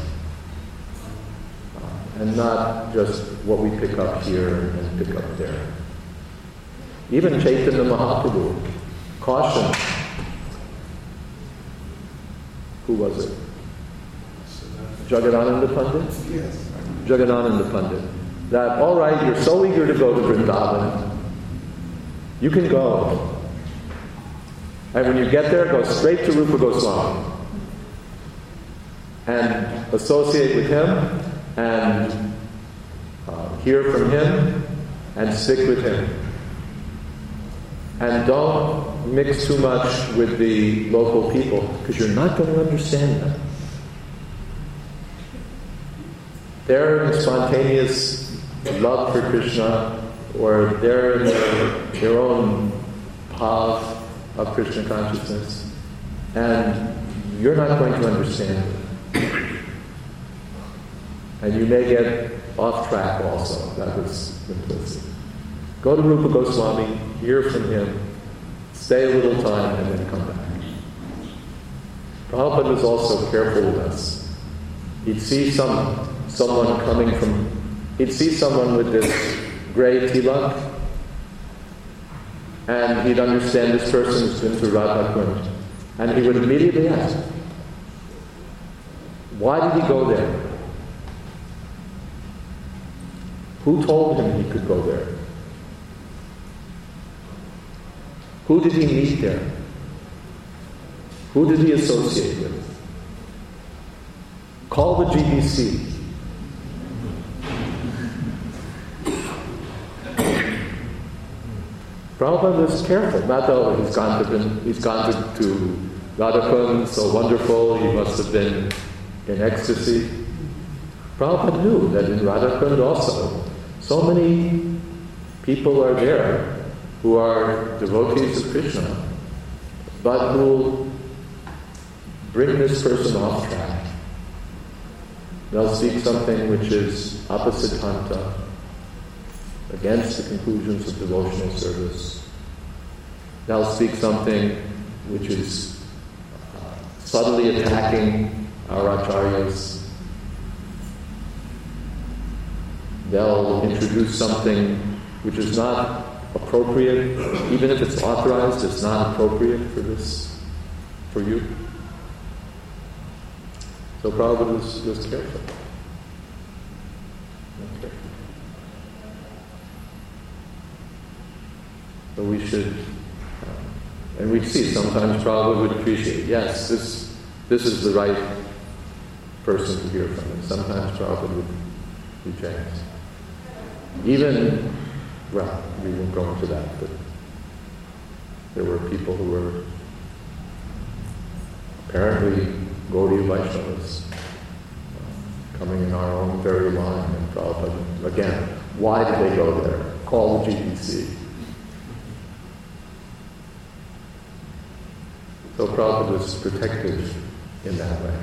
And not just what we pick up here and pick up there. Even Chaitanya Mahaprabhu cautioned. Who was it? Jagadananda Pandit? Yes. Jagadananda Pandit. That, all right, you're so eager to go to Vrindavan, you can go. And when you get there, go straight to Rupa Goswami. And associate with him, and uh, hear from him, and stick with him. And don't mix too much with the local people, because you're not going to understand them. They're in spontaneous love for Krishna, or they're in their, their own path of Krishna consciousness, and you're not going to understand them. And you may get off track also. That was implicit. Go to Rupa Goswami, hear from him, stay a little time, and then come back. Prabhupada was also careful with us. He'd see some someone coming from, he'd see someone with this gray tilak, and he'd understand this person has been to Radhakund. And he would immediately ask, why did he go there? Who told him he could go there? Who did he meet there? Who did he associate with? Call the G B C. Prabhupada was careful. Not oh, he's gone to been, he's gone to, to Radhakund, so wonderful, he must have been in ecstasy. Prabhupada knew that in Radhakund also, so many people are there who are devotees of Krishna, but who will bring this person off track. They'll seek something which is opposite hanta, against the conclusions of devotional service. They'll seek something which is uh, subtly attacking our acharyas. they'll introduce something which is not appropriate, even if it's authorized, it's not appropriate for this, for you. So Prabhupada was, was careful. Okay. So we should, uh, and we see sometimes Prabhupada would appreciate, yes, this this is the right person to hear from. And sometimes Prabhupada would reject. Even, well, we won't go into that, but there were people who were apparently Gaudiya Vaishnavas uh, coming in our own very line, and Prabhupada, again, why did they go there? Call the G P C. So Prabhupada was protective in that way.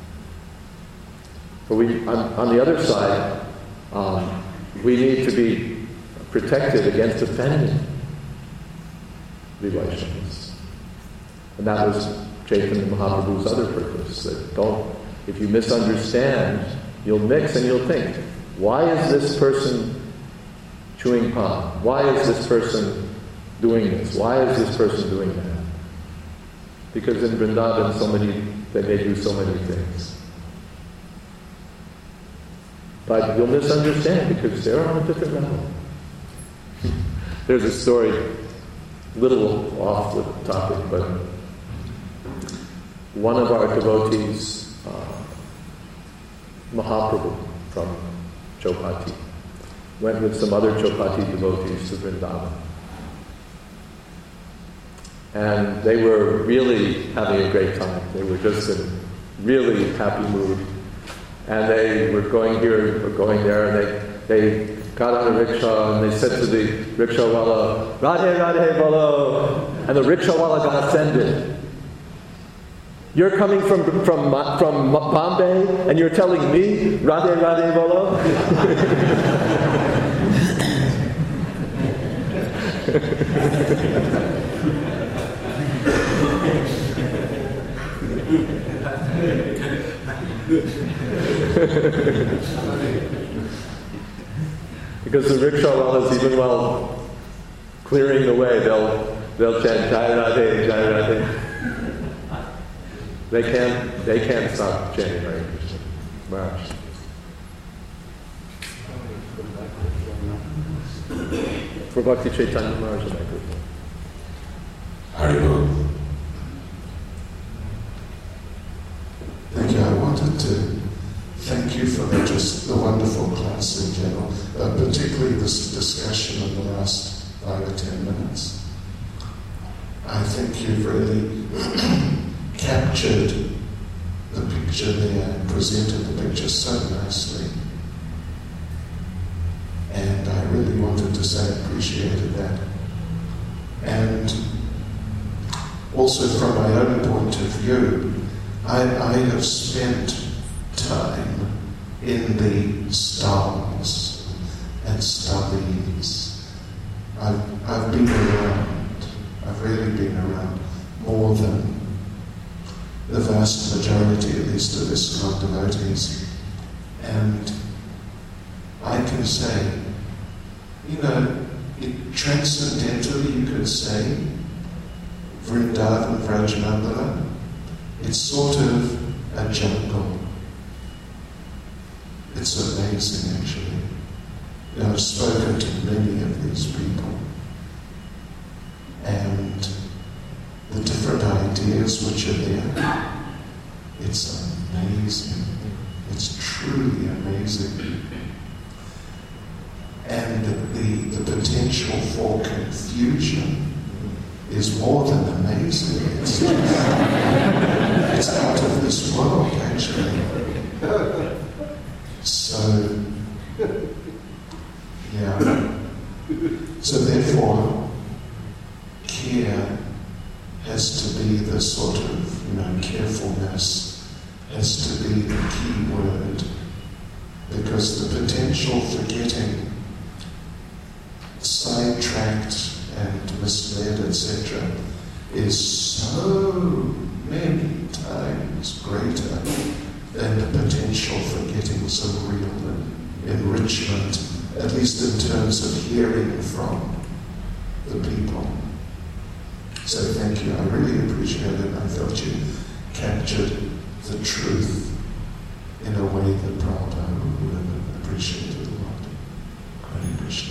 But we, on, on the other side, um, we need to be protected against offending the Vaishnavas. And that was Chaitanya Mahaprabhu's other purpose, that don't, if you misunderstand, you'll mix and you'll think, why is this person chewing pan? Why is this person doing this? Why is this person doing that? Because in Vrindavan, so many, they may do so many things. But you'll misunderstand because they're on a different level. There's a story, a little off the topic, but one of our devotees, uh, Mahaprabhu from Chopati, went with some other Chopati devotees to Vrindavan. And they were really having a great time. They were just in really happy mood. And they were going here, were going there, and they, they got on a rickshaw, and they said to the rickshawala, Radhe Radhe Bolo, and the rickshawala got offended. You're coming from, from, from Bombay, and you're telling me, Radhe Radhe Bolo? Because the rickshawalas, even while clearing the way, they'll they'll chant Jai Radhe, Jai Radhe. They can't they can't stop chanting Hare Krishna. Maharaj. For Bhakti Chaitanya Maharaj. Haribol. Thank you. I wanted to thank you for the, just the wonderful class in general, uh, particularly this discussion in the last five or ten minutes. I think you've really captured the picture there and presented the picture so nicely. And I really wanted to say I appreciated that. And also from my own point of view, I, I have spent time in the stalls and stubbies. I've, I've been around, I've really been around more than the vast majority, at least of ISKCON devotees. And I can say, you know, it, transcendentally you could say, Vrindavan Vrajamandala, it's sort of a jungle. It's amazing, actually. You know, I've spoken to many of these people, and the different ideas which are there, it's amazing. It's truly amazing. And the, the potential for confusion is more than amazing. It's, it's out of this world, actually. So, yeah. So therefore, care has to be the sort of, you know, carefulness has to be the key word, because the potential for getting sidetracked and misled, et cetera, is so many times greater than the potential for getting some real enrichment at least in terms of hearing from the people. So thank you. I really appreciate it. I felt you captured the truth in a way that Prabhupada would have appreciated a lot. Hare Krishna.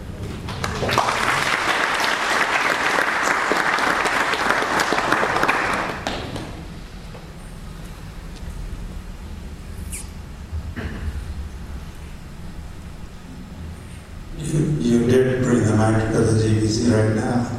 You, you did bring the mic to the G B C right now.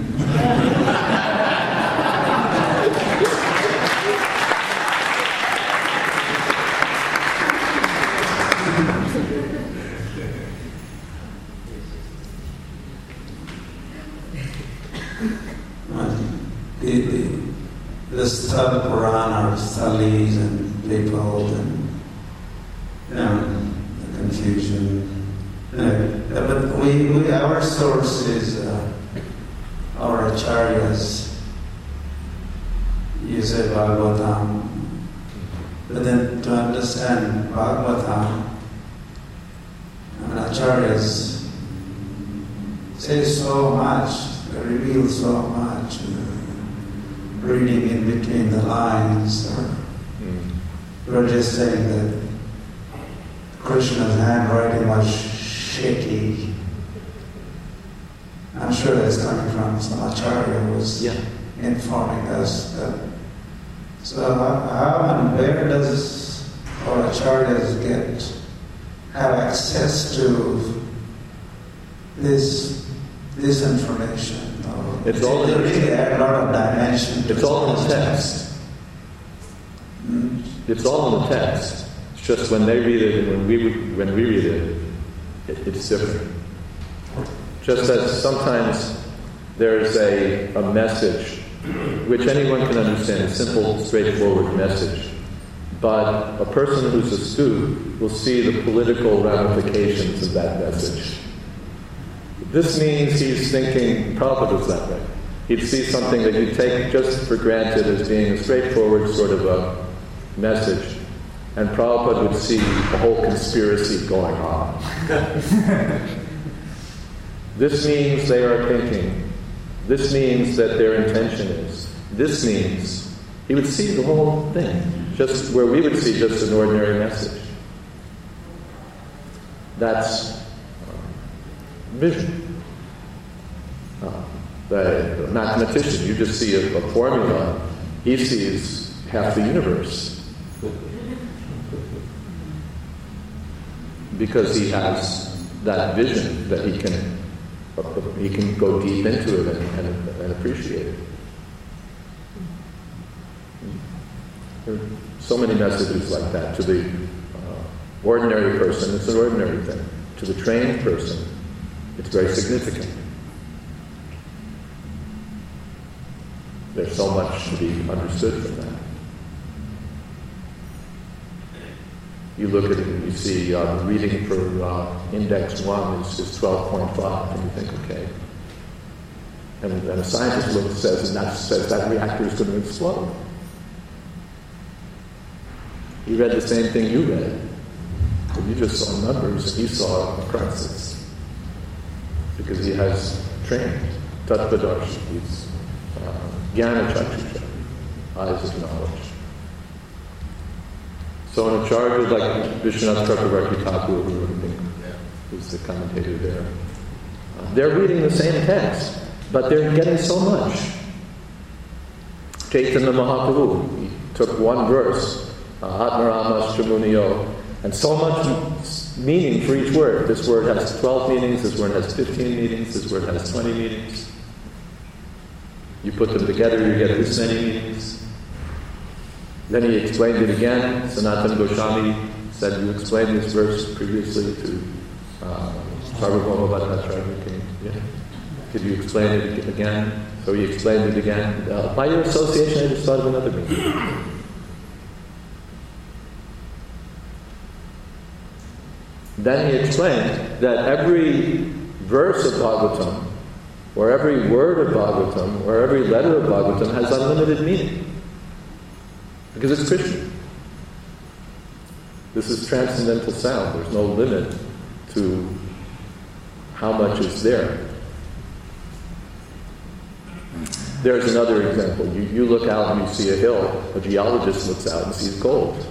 the, the, the Sthal Purana or Sthalis and people and you know, the confusion. You know, but we, we, our source is uh, our acharyas. You say Bhagavatam, but then to understand Bhagavatam, I mean, acharyas say so much, they reveal so much. Uh, reading in between the lines, or mm. we're just saying that Krishna's handwriting was shaky. I'm sure that's coming from some acharya who was yeah. informing us that. So how and where does our acharyas get have access to this this information? It's all in really add a lot of dimension. It's all in the text. Hmm? It's all in the text. It's just when they read it and when we when we read it, it it's different. Just as sometimes there's a, a message which anyone can understand, a simple, straightforward message. But a person who's astute will see the political ramifications of that message. This means he's thinking, Prabhupada was that way. He'd see something that you take just for granted as being a straightforward sort of a message, and Prabhupada would see a whole conspiracy going on. This means they are thinking. This means that their intention is. This means he would see the whole thing, just where we would see just an ordinary message. That's vision. Uh, the, the mathematician, you just see a, a formula, he sees half the universe. Because he has that vision that he can uh, he can go deep into it and, and, and appreciate it. There are so many messages like that. To the uh, ordinary person, it's an ordinary thing. To the trained person, it's very significant. There's so much to be understood from that. You look at it and you see uh, reading for uh, index one is, is twelve point five, and you think, okay. And, and a scientist looks says, and that says that reactor is going to explode. He read the same thing you read. But you just saw numbers, and he saw a crisis. Because he has training, tattvadarshi, he's uh, jnana chakshusa, eyes of knowledge. So in a charge like Vishwanath Chakravarti Thakur, who I think is the commentator there, uh, they're reading the same text, but they're getting so much. Chaitanya Mahaprabhu, he took one verse, Atmarama Shramuniyo, and so much meaning for each word. This word has twelve meanings, this word has fifteen meanings, this word has twenty meanings. You put them together, you get this many meanings. Then he explained it again. Sanatana Goswami said, you explained this verse previously to uh, Sarvabhauma Bhattacharya. Yeah. Could you explain it again? So he explained it again. Uh, by your association, I just thought of another meaning. Then he explained that every verse of Bhagavatam, or every word of Bhagavatam, or every letter of Bhagavatam has unlimited meaning. Because it's Krishna. This is transcendental sound. There's no limit to how much is there. There's another example. You, you look out and you see a hill. A geologist looks out and sees gold.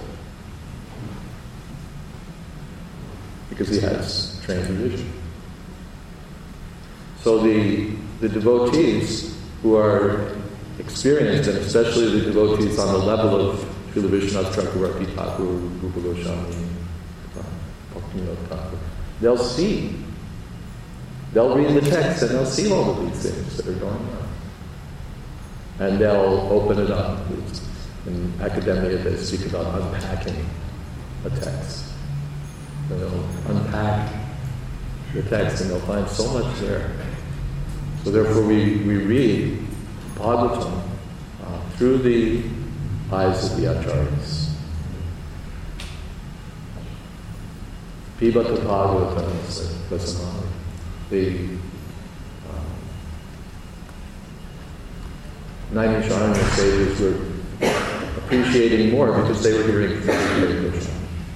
Because he has trained vision. So the, the devotees who are experienced, and especially the devotees on the level of Srila Vishwanath Chakravarti Thakur, Rupa Goswami, Bhaktivinoda Thakur, they'll see. They'll read the text and they'll see all of these things that are going on. And they'll open it up. In academia, they speak about unpacking a text. They'll unpack the text and they'll find so much there. So therefore we, we read Bhagavatam uh, through the eyes of the acharyas. Pibata Bhagavatam Vasamani. The uh, Naimisharanya sages were appreciating more because they were hearing from Hare Krishna.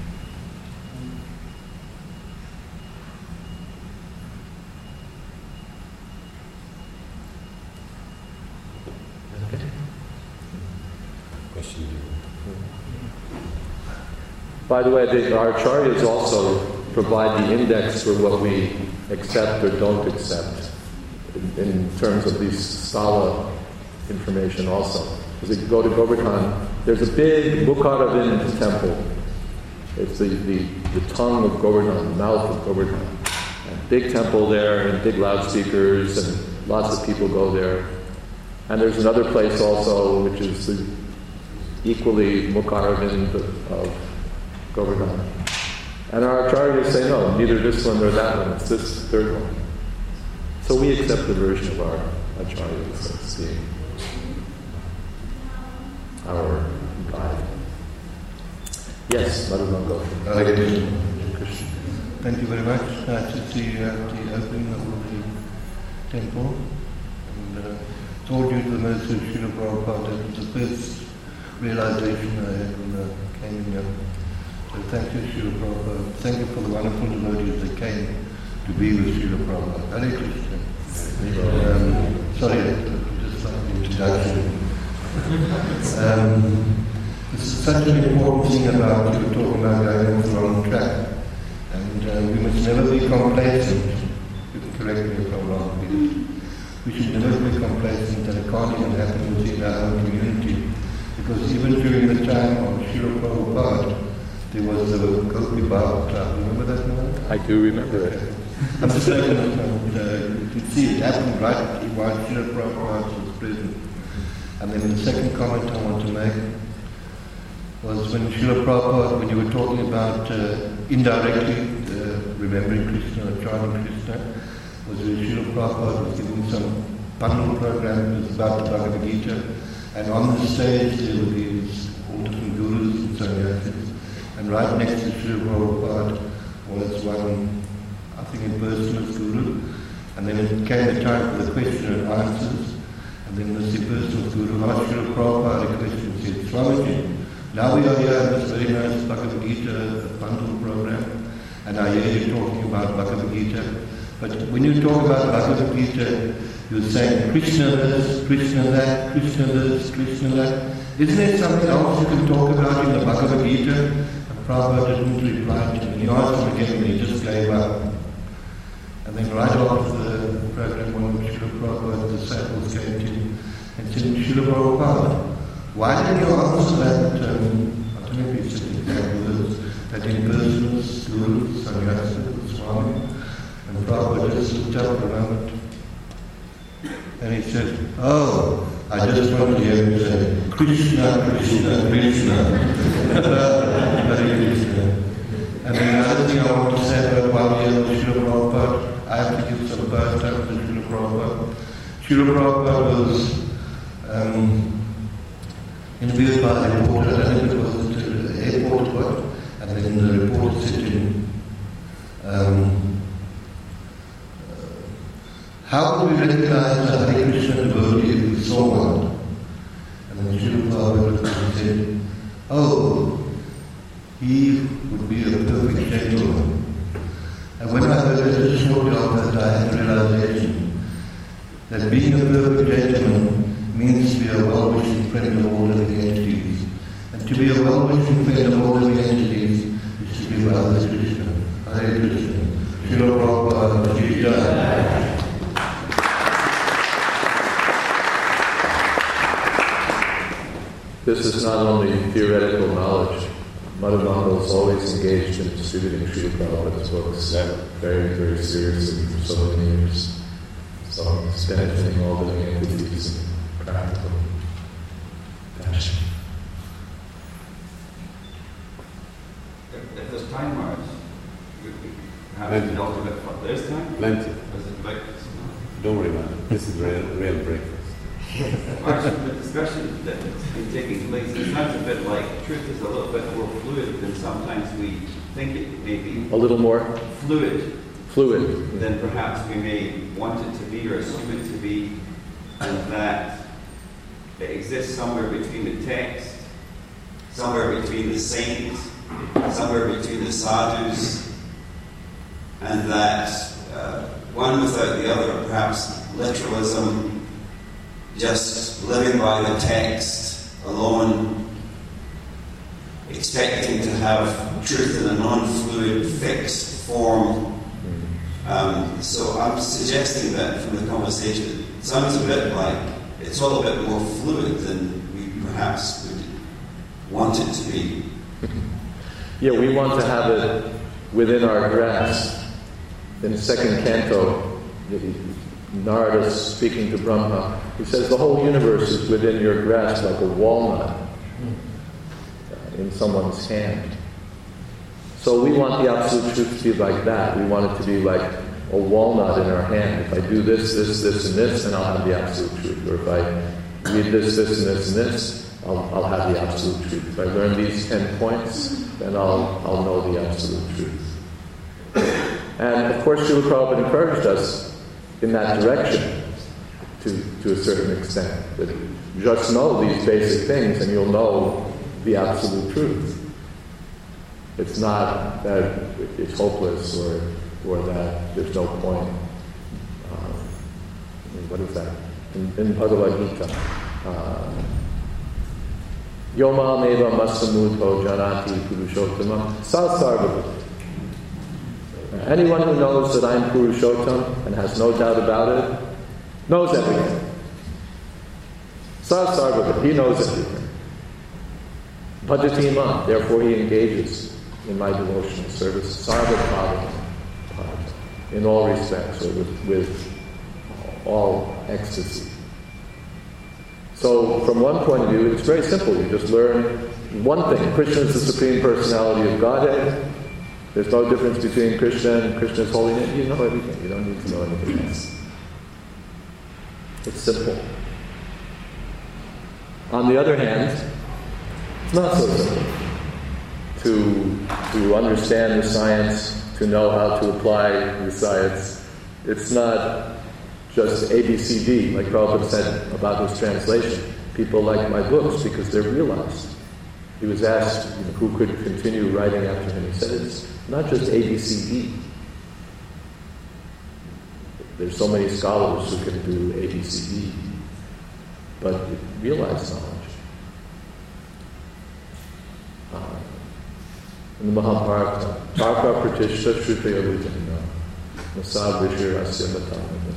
By the way, the, our acharyas also provide the index for what we accept or don't accept in, in terms of these sthala information also. As we go to Govardhan, there's a big Mukharavind temple. It's the, the, the tongue of Govardhan, the mouth of Govardhan. And big temple there, and big loudspeakers, and lots of people go there. And there's another place also, which is the equally Mukharavind of, of Govardhan. And our acharyas say, no, neither this one nor that one, it's this third one. So we accept the version of our acharyas as being our guide. Yes, Madhumango. Thank you very much. Nice to see you at the opening of the temple. And uh, it's all due to the mercy of Srila Prabhupada. It was the first realization I had when I came in here. So thank you, Srila Prabhupada. Thank you for the wonderful devotees that came to be with Srila Prabhupada. Hare Krishna. Um, sorry, just like the introduction. um, this is such an important thing about you talking about going off the wrong track. And uh, we must never be complacent. You can correct me if I'm wrong, please. We should never be complacent that it can't even happen within our own community. Because even during the time of Srila Prabhupada, there was the Gopi Bhava Club. Remember that one? I do remember it. I'm just saying that uh, you can see it happened right while Srila Prabhupada was present. And then the second comment I want to make was when Srila Prabhupada, when you were talking about uh, indirectly uh, remembering Krishna or chanting Krishna, was when Srila Prabhupada was giving some bundle program. It was about the Bhagavad Gita. And on the stage there were these all different gurus and sannyasis. And right next to Srila Prabhupada was one, I think, impersonal guru. And then it came the time for the question and answers. And then this impersonal guru asked Srila Prabhupada a question and said, Swamiji, now we are here in this very nice Bhagavad Gita bundle program, and I hear you talking about Bhagavad Gita. But when you talk about Bhagavad Gita, you're saying Krishna this, Krishna that, Krishna this, Krishna that. Isn't there something else you can talk about in the Bhagavad Gita? And Prabhupada didn't reply to him. And he asked him again and he just gave up. And then right after the program, one of Srila Prabhupada's disciples came to him and said, Srila Prabhupada, why didn't you answer that, um, I don't know if he said exactly this, that impersonal guru, sannyasa, Swami? And Prabhupada just looked up for a moment. And he said, oh, I just wanted to hear him say, Krishna, Krishna, Krishna. Hare Krishna. And then another thing I want to say about while we are with Srila Prabhupada, I have to give some birth time to Srila Prabhupada. Srila Prabhupada was um, interviewed by the reporter, I don't know if it was at the airport or what, and then the reporter said to him, um, how do we recognize a Hare Krishna devotee if we saw one? And then Srila Prabhupada said, oh, he would be a perfect gentleman. And when I heard just shortly after that I had a realization that being a perfect gentleman means to be a well-wishing friend of all living entities. And to be a well-wishing friend of all living entities is to be Radha Krishna. Hare Krishna. Srila Prabhupada, Ji Jai. This is not only theoretical knowledge. Madhavendra is always engaged in distributing Srila Prabhupada's books very, very seriously for so many years. So it's benefiting all living entities in practical fashion. If, if there's time, Mars, we have Plenty. to a bit for this time? Plenty. Is it breakfast? Don't worry about it. This is real, real breakfast. Actually, the discussion that's been taking place, it sounds a bit like truth is a little bit more fluid than sometimes we think it may be. A little more Fluid fluid. than perhaps we may want it to be or assume it to be, and that it exists somewhere between the text, somewhere between the saints, somewhere between the sadhus, and that uh, one without the other, perhaps literalism, just living by the text alone, expecting to have truth in a non-fluid, fixed form. Um, so I'm suggesting that from the conversation, it sounds a bit like it's all a bit more fluid than we perhaps would want it to be. Yeah, we want to have it within our grasp. In the second canto, Narada speaking to Brahma, he says the whole universe is within your grasp like a walnut in someone's hand. So we want the absolute truth to be like that. We want it to be like a walnut in our hand. If I do this, this, this, and this, then I'll have the absolute truth. Or if I read this, this, and this, and this, I'll, I'll have the absolute truth. If I learn these ten points, then I'll, I'll know the absolute truth. And of course, Srila Prabhupada encouraged us in that direction to, to a certain extent. That just know these basic things and you'll know the absolute truth. It's not that it's hopeless or, or that there's no point. Uh, what is that? In, in Bhagavad Gita. Uh, Yoma meva masamuto janati purushottama sa sarvabhuta. Anyone who knows that I'm Purushottam and has no doubt about it, knows everything. Sa sarvabhuta, he knows everything. Bhajati ma, therefore he engages in my devotional service, sarvabhava, in all respects, or with, with all ecstasy. So, from one point of view, it's very simple. You just learn one thing. Krishna is the Supreme Personality of Godhead. There's no difference between Krishna and Krishna's holiness. You know everything. You don't need to know anything else. It's simple. On the other hand, it's not so simple. To, to understand the science, to know how to apply the science, it's not just A B C D, like Prabhupada said about his translation. People like my books because they're realized. He was asked, you know, who could continue writing after him. He said it's not just A B C D. There's so many scholars who can do A B C D, but realized knowledge. Uh, in the Mahabharata, Tarka Pratishta Shrutaya Vijnana, Nasab Vishir Asya Matamana.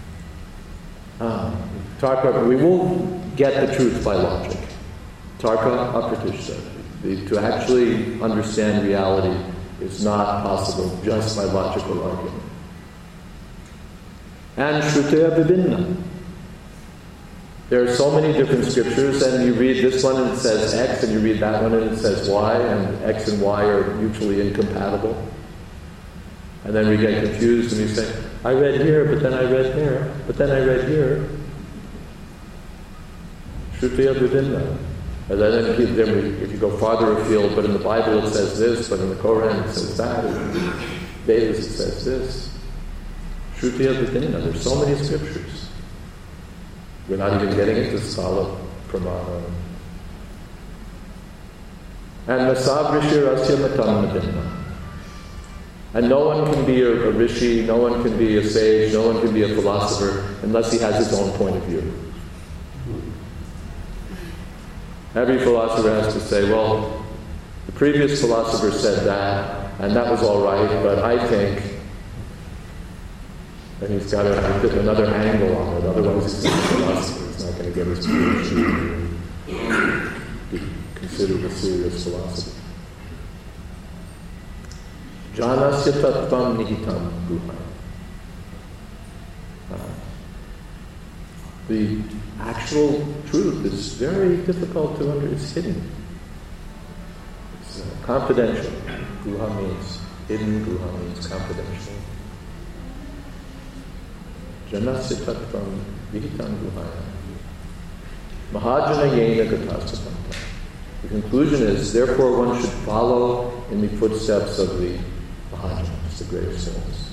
Tarka, we won't get the truth by logic. Tarka Apratishta. The, to actually understand reality is not possible just by logical argument. And Shrutaya Vibhinna. There are so many different scriptures, and you read this one and it says X, and you read that one and it says Y, and X and Y are mutually incompatible. And then we get confused and we say, I read here, but then I read there, but then I read here. Shrutaya Vibhinna. And then if you, then we, if you go farther afield, but in the Bible it says this, but in the Koran it says that, in the Vedas it says this. Shrutaya Vibhinna. There's so many scriptures. We're not even getting into Scala Pramana. And Nasavrishir Asya Matam Madinna. And no one can be a, a rishi, no one can be a sage, no one can be a philosopher unless he has his own point of view. Every philosopher has to say, well, the previous philosopher said that, and that was all right, but I think, and he's got to put another angle on it, otherwise he's not a philosopher, he's not going to get his PhD and be considered a serious philosopher. Janasya tattvam nihitam guha. The actual truth is very difficult to understand. It's hidden. It's uh, confidential. Guha means hidden. Guha means confidential. Janasya tattvam nihitam guhaya. Mahajana yena gatasapanta. The conclusion is, therefore, one should follow in the footsteps of the Mahajanas, the great souls.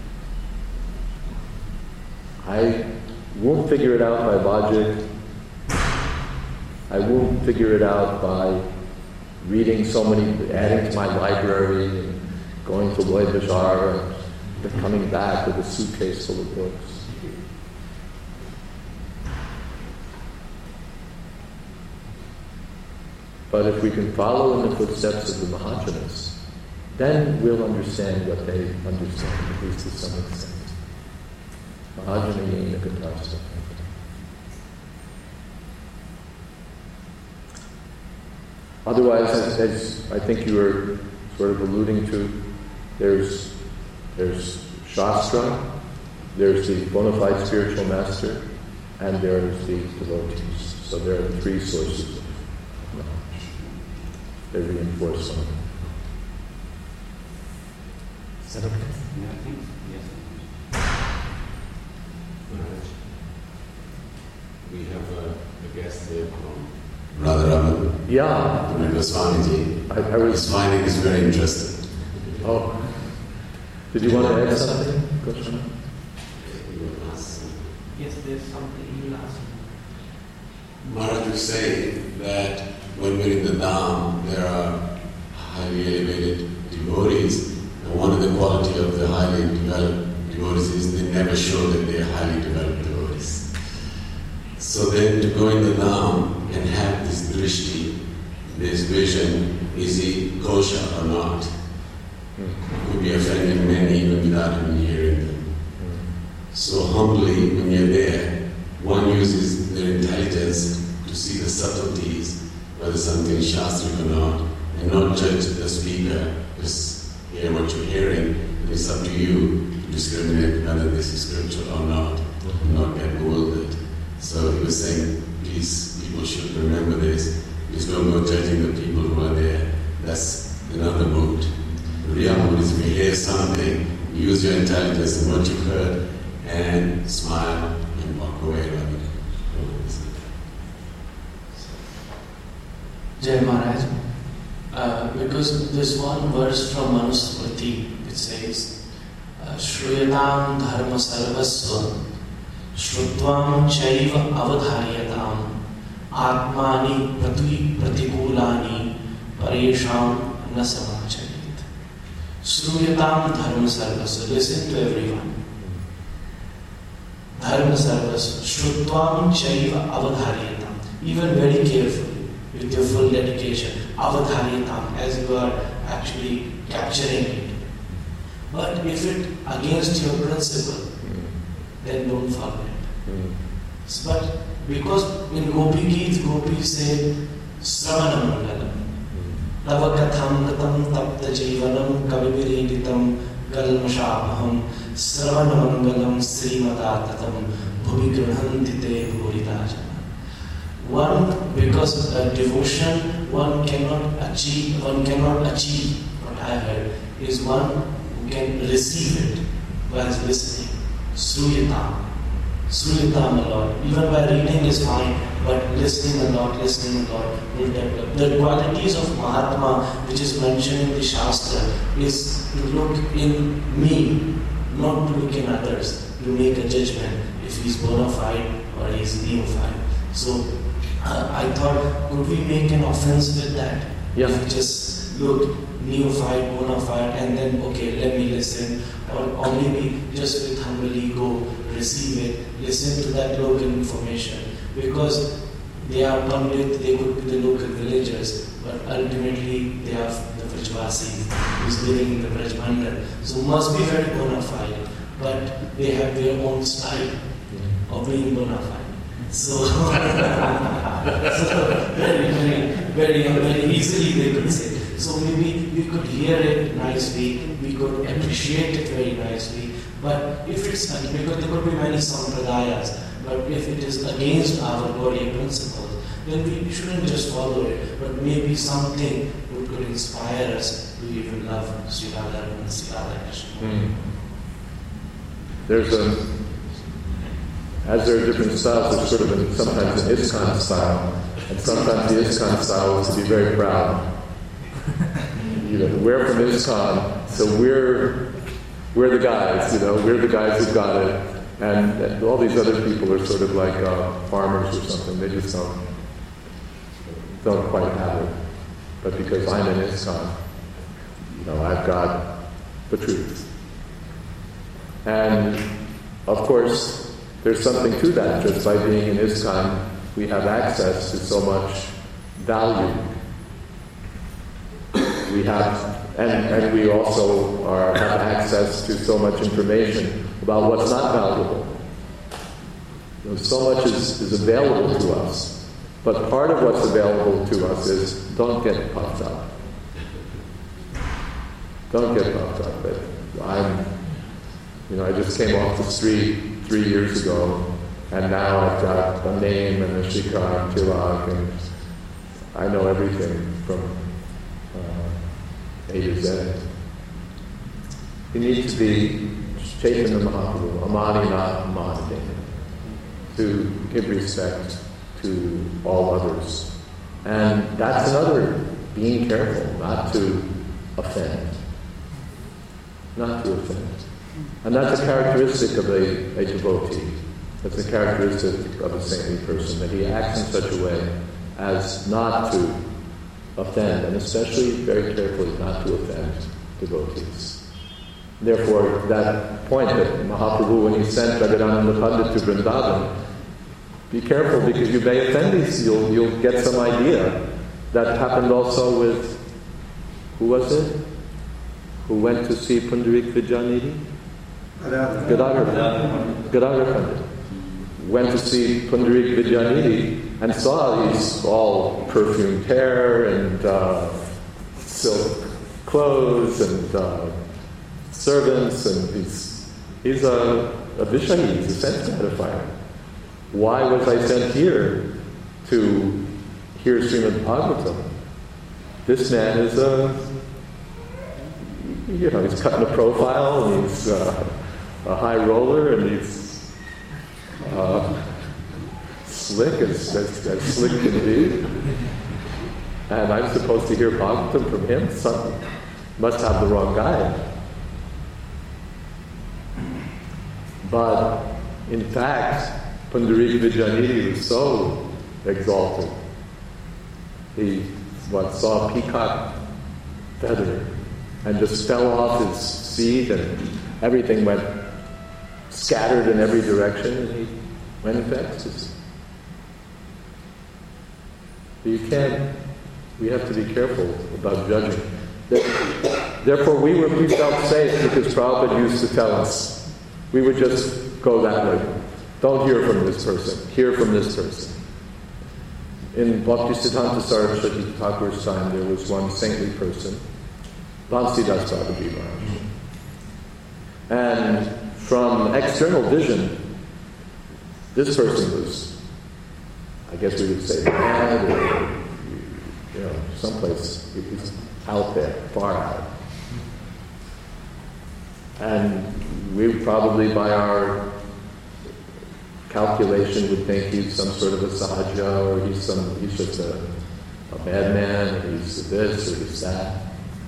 I won't figure it out by logic. I won't figure it out by reading so many, adding to my library, and going to Loy Bazaar, and coming back with a suitcase full of books. But if we can follow in the footsteps of the Mahajanas, then we'll understand what they understand, at least to some extent. Mahajana yena gatasapanta. Otherwise, as, as I think you were sort of alluding to, there's there's Shastra, there's the bona fide spiritual master, and there's the devotees. So there are the three sources of knowledge. They reinforce one. Is that okay? Yeah, I think, yes. We have a, a guest here from Radharaman. Yeah. Remember Swamiji? I, I was. His finding is very interesting. Oh. Did you want to add something, Goswami? Yes, there's something you asked. Maharaj was saying that when we're in the Dham, there are highly elevated devotees, and one of the quality of the highly developed devotees is they never show that they are highly developed devotees. So then to go in the Dham and have this drishti, this vision, is he kosha or not? Could be offending many even without even hearing them. So humbly, when you're there, one uses their intelligence to see the subtleties, whether something is shastric or not, and not judge the speaker, just hear what you're hearing. It's up to you to discriminate whether this is scriptural or not, and not get bewildered. So he was saying, please, people should remember this. Please don't go judging the people who are there. That's another mood. The real mood is if you hear something, use your intelligence and what you've heard, and smile and walk away rather than Jai Maharaj, uh, because there's one verse from Manusmriti which says, Shruyatam dharma sarvasva Shrutvam chaiva avadharyatam Atmani pratvi pratikulani Paresham nasamachayit. Shruyatam dharma sarvasva. Listen to everyone. Dharma sarvasva. Shrutvam chaiva avadharyatam. Even very carefully, with your full dedication. Avadharyatam, as you are actually capturing it. But if it against your principle, then don't follow it. Mm. But because in Gopi Geet, Gopi say, Sravana Mangalam, Tava Katham Natam Tapta Jivanam Kavibiriditam Galmashamaham Sravana Mangalam Srimadattatam Bhuvi Grahantite Bhuridajana. One, because of devotion, one cannot achieve, one cannot achieve what I heard, is one who can receive it while listening. Sruyatam. Sruyatam a lot. Even by reading is fine, but listening a lot, listening a lot will develop. The qualities of Mahatma, which is mentioned in the Shastra, is to look in me, not to look in others, to make a judgment if he is bona fide or he is neophyte. So, uh, I thought, could we make an offense with that? Yeah. If we just look neophyte, bona fide, and then, okay, let me listen, or, or maybe just with humble ego, receive it, listen to that local information, because they are Pandit, they could be the local villagers, but ultimately they are the Vrajvasis who's living in the Vraj Mandal. So must be very bona fide, but they have their own style of being bona fide. So, so very, very, very, very easily they could say. So maybe we could hear it nicely, we could appreciate it very nicely, but if it's, because there could be many sampradayas, but if it is against our Gaudiya principles, then we shouldn't just follow it, but maybe something would could inspire us to even love Sri Radha and Sri Radha Krishna. Mm. There's a, as there are different styles, there's sort of a, sometimes an ISKCON style, and sometimes the ISKCON style is to be very proud. You know, we're from ISKCON, so we're we're the guys, you know, we're the guys who got it. And, and all these other people are sort of like uh, farmers or something. They just don't don't quite have it. But because I'm in ISKCON, you know, I've got the truth. And of course, there's something to that. Just by being in ISKCON, we have access to so much value. We have, and, and we also are, have access to so much information about what's not valuable. You know, so much is, is available to us, but part of what's available to us is don't get puffed up. Don't get puffed up. But I'm, you know, I just came off the street three years ago, and now I've got a name and a shikar and tilak, and I know everything from uh, A to Z. You need to be Chaitanya Mahaprabhu, Amani na Amani, to give respect to all others. And that's another, being careful not to offend. Not to offend. And that's a characteristic of a, a devotee. That's a characteristic of a saintly person, that he acts in such a way as not to offend, and especially very carefully not to offend devotees. Therefore, that point that Mahaprabhu, when he sent Jagadananda Pandit to Vrindavan, be careful because you may offend these, you'll, you'll get some idea. That happened also with, who was it? Who went to see Pundarik Vidyanidhi? Gadadhar. Gadadhar Pandit. Went to see Pundarik Vidyanidhi and saw he's all perfumed hair and uh, silk clothes and uh, servants, and he's he's a, a Vishahi, he's a sense gratifier. Why was I sent here to hear Srimad Bhagavatam? This man is a, you know, he's cutting a profile, and he's uh, a high roller, and he's uh, slick as, as, as slick can be. And I'm supposed to hear Bhagavatam from him? Some must have the wrong guy. But in fact, Pundarik Vidyanidhi was so exalted. He what, saw a peacock feather and just fell off his seat, and everything went scattered in every direction, and he went into ecstasy. But you can't, we have to be careful about judging. Therefore, we were we felt safe because Prabhupada used to tell us, we would just go that way. Don't hear from this person. Hear from this person. In Bhaktisiddhanta Saraswati Thakur's time, there was one saintly person, Bansidas Babaji Maharaj. And from external vision, this person was, I guess we would say, mad, or, you know, someplace, he was out there, far out. And we probably, by our calculation, would think he's some sort of a sahaja, or he's some he's just a, a madman, or he's this, or he's that.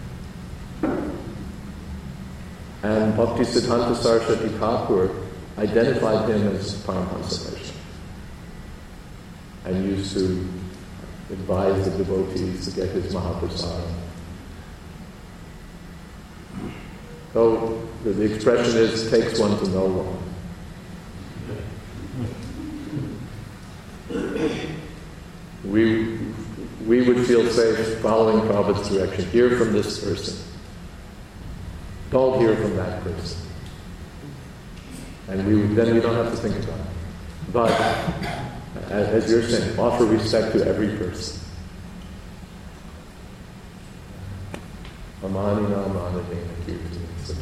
And Bhaktisiddhanta Saraswati Thakur identified him as Paramahansa Vaishnava, and used to advise the devotees to get his Mahaprasadam. So the, the expression is, takes one to know one. We, we would feel safe following Prabhupada's direction. Hear from this person. Don't hear from that person. And we would, then we don't have to think about it. But, as you're saying, offer respect to every person. Amani na amani na.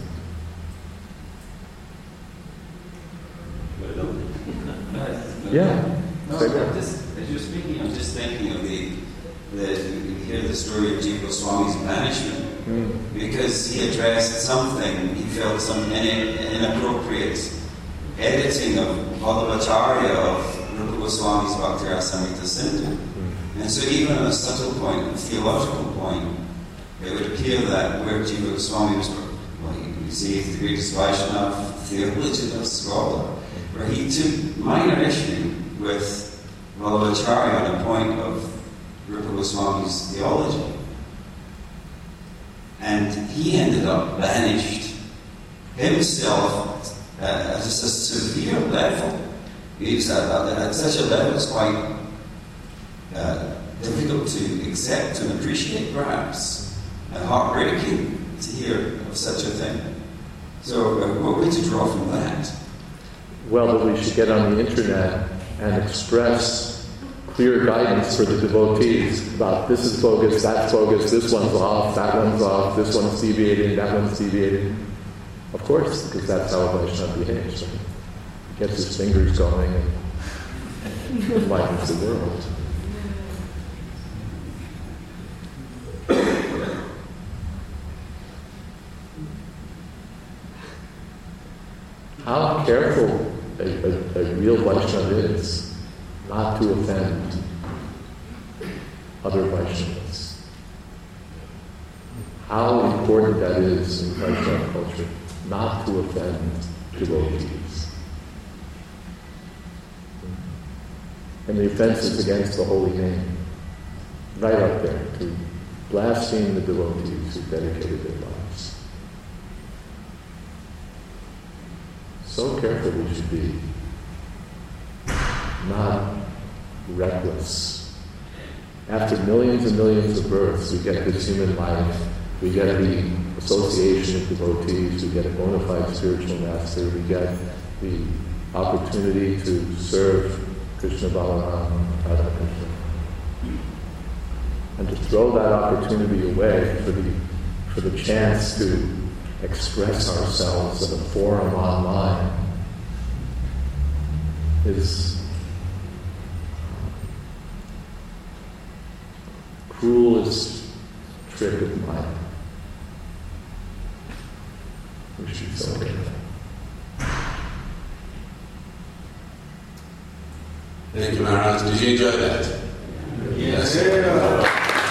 Yeah. No, I'm just, as you're speaking, I'm just thinking of the, the you hear the story of Jiva Goswami's banishment, mm. because he addressed something, he felt some in, inappropriate editing of Vallabhacharya of Rupa Goswami's Bhakti Rasamrita Sindhu. Mm. And so even on a subtle point, a theological point, it would appear that where Jiva Goswami was, well, you see the greatest Vaishnava, theologian, scholar, where he took minor issue with Vallabhacharya on a point of Rupa Goswami's theology. And he ended up banished himself uh, at a severe level. He was at, at such a level it's quite uh, difficult to accept and appreciate, perhaps, and heartbreaking to hear of such a thing. So, uh, what were we to draw from that? Well, that we should get on the internet and express clear guidance for the devotees about this is bogus, that's bogus, this one's off, that one's off, this one's deviating, that one's deviating. Of course, because that's how a Vaishnava behaves. Right? He gets his fingers going and enlightens the world. How careful a, a, a real Vaishnava is not to offend other Vaishnavas. How important that is in Vaishnava culture, not to offend devotees. And the offense is against the holy name. Right up there, to blaspheme the devotees who dedicated their lives. So careful we should be. Not reckless. After millions and millions of births, we get this human life, we get the association of devotees, we get a bona fide spiritual master, we get the opportunity to serve Krishna Balaram, Radha Krishna. And to throw that opportunity away for the, for the chance to express ourselves in a forum online is cruelest trick of mine. We should be so careful. Thank you, Maharaj. Did you enjoy that? Yes. yes.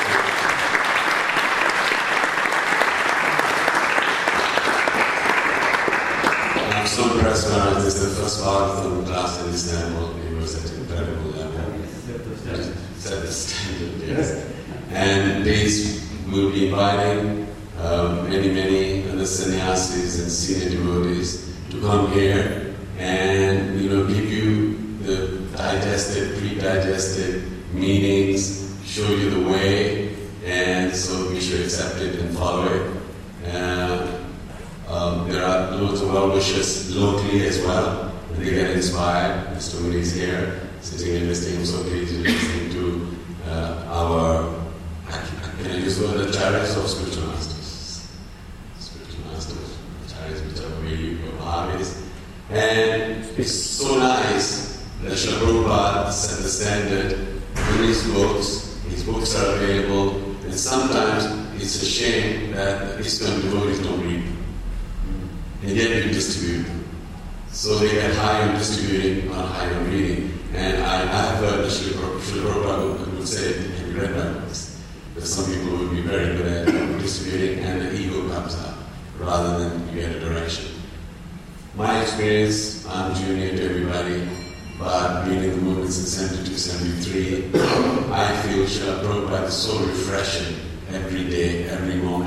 I'm so impressed, Maharaj. This is the first Bhagavatam class in Istanbul. It was at an incredible level. Set the standard, yes. And please, we'll be inviting um, many, many other sannyasis and senior devotees to come here and, you know, give you the digested, pre-digested meanings, show you the way, and so we should accept it and follow it. Uh, um, there are loads of well-wishers locally as well, and they get inspired. Mister Muni is here, sitting and listening, so please listening to uh, our, can I use the word, acharyas of spiritual masters? Spiritual masters, acharyas which are really Mahavis. And it's so nice that Srila Prabhupada set the standard in his books. His books are available, and sometimes it's a shame that the ISKCON devotees don't read them. And yet we distribute them. So they get high on distributing, not high on reading. And I, I've heard that Srila Prabhupada would say, have you read my books? But some people would be very good at distributing, and the ego comes up, rather than you get a direction. My experience, I'm junior to everybody, but being in the movement since seventy-two, seventy-three, I feel Srila Prabhupada is so refreshing every day, every moment.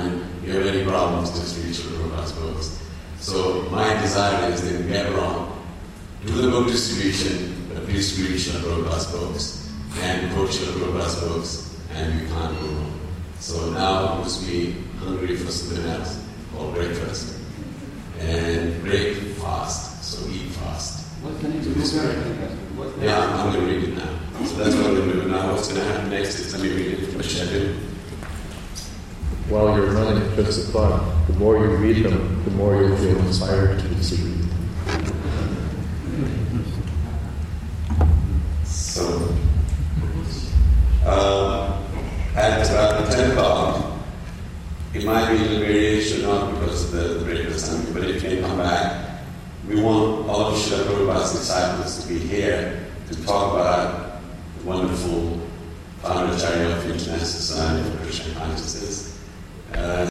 you have any problems, just read Srila Prabhupada's books. So my desire is that we get wrong. Do the book distribution, but please read Srila Prabhupada's books, and quote Srila Prabhupada's books, and you can't go wrong. So now you must be hungry for something else, or breakfast. And break fast, so eat fast. What's the next So this book? way- Yeah, I'm going to read it now. So that's what I'm going to do now. What's going to happen next is let me read it. What should I do? While you're running, just a thought, the more you read them, the more you'll feel inspired to distribute. So, uh, at about ten o'clock, it might be a little variation, not because of the, the breakfast time, but if you come back, we want all of Srila Prabhupada's disciples to be here to talk about the wonderful Founderacharya of International Society for Krishna Consciousness. Uh,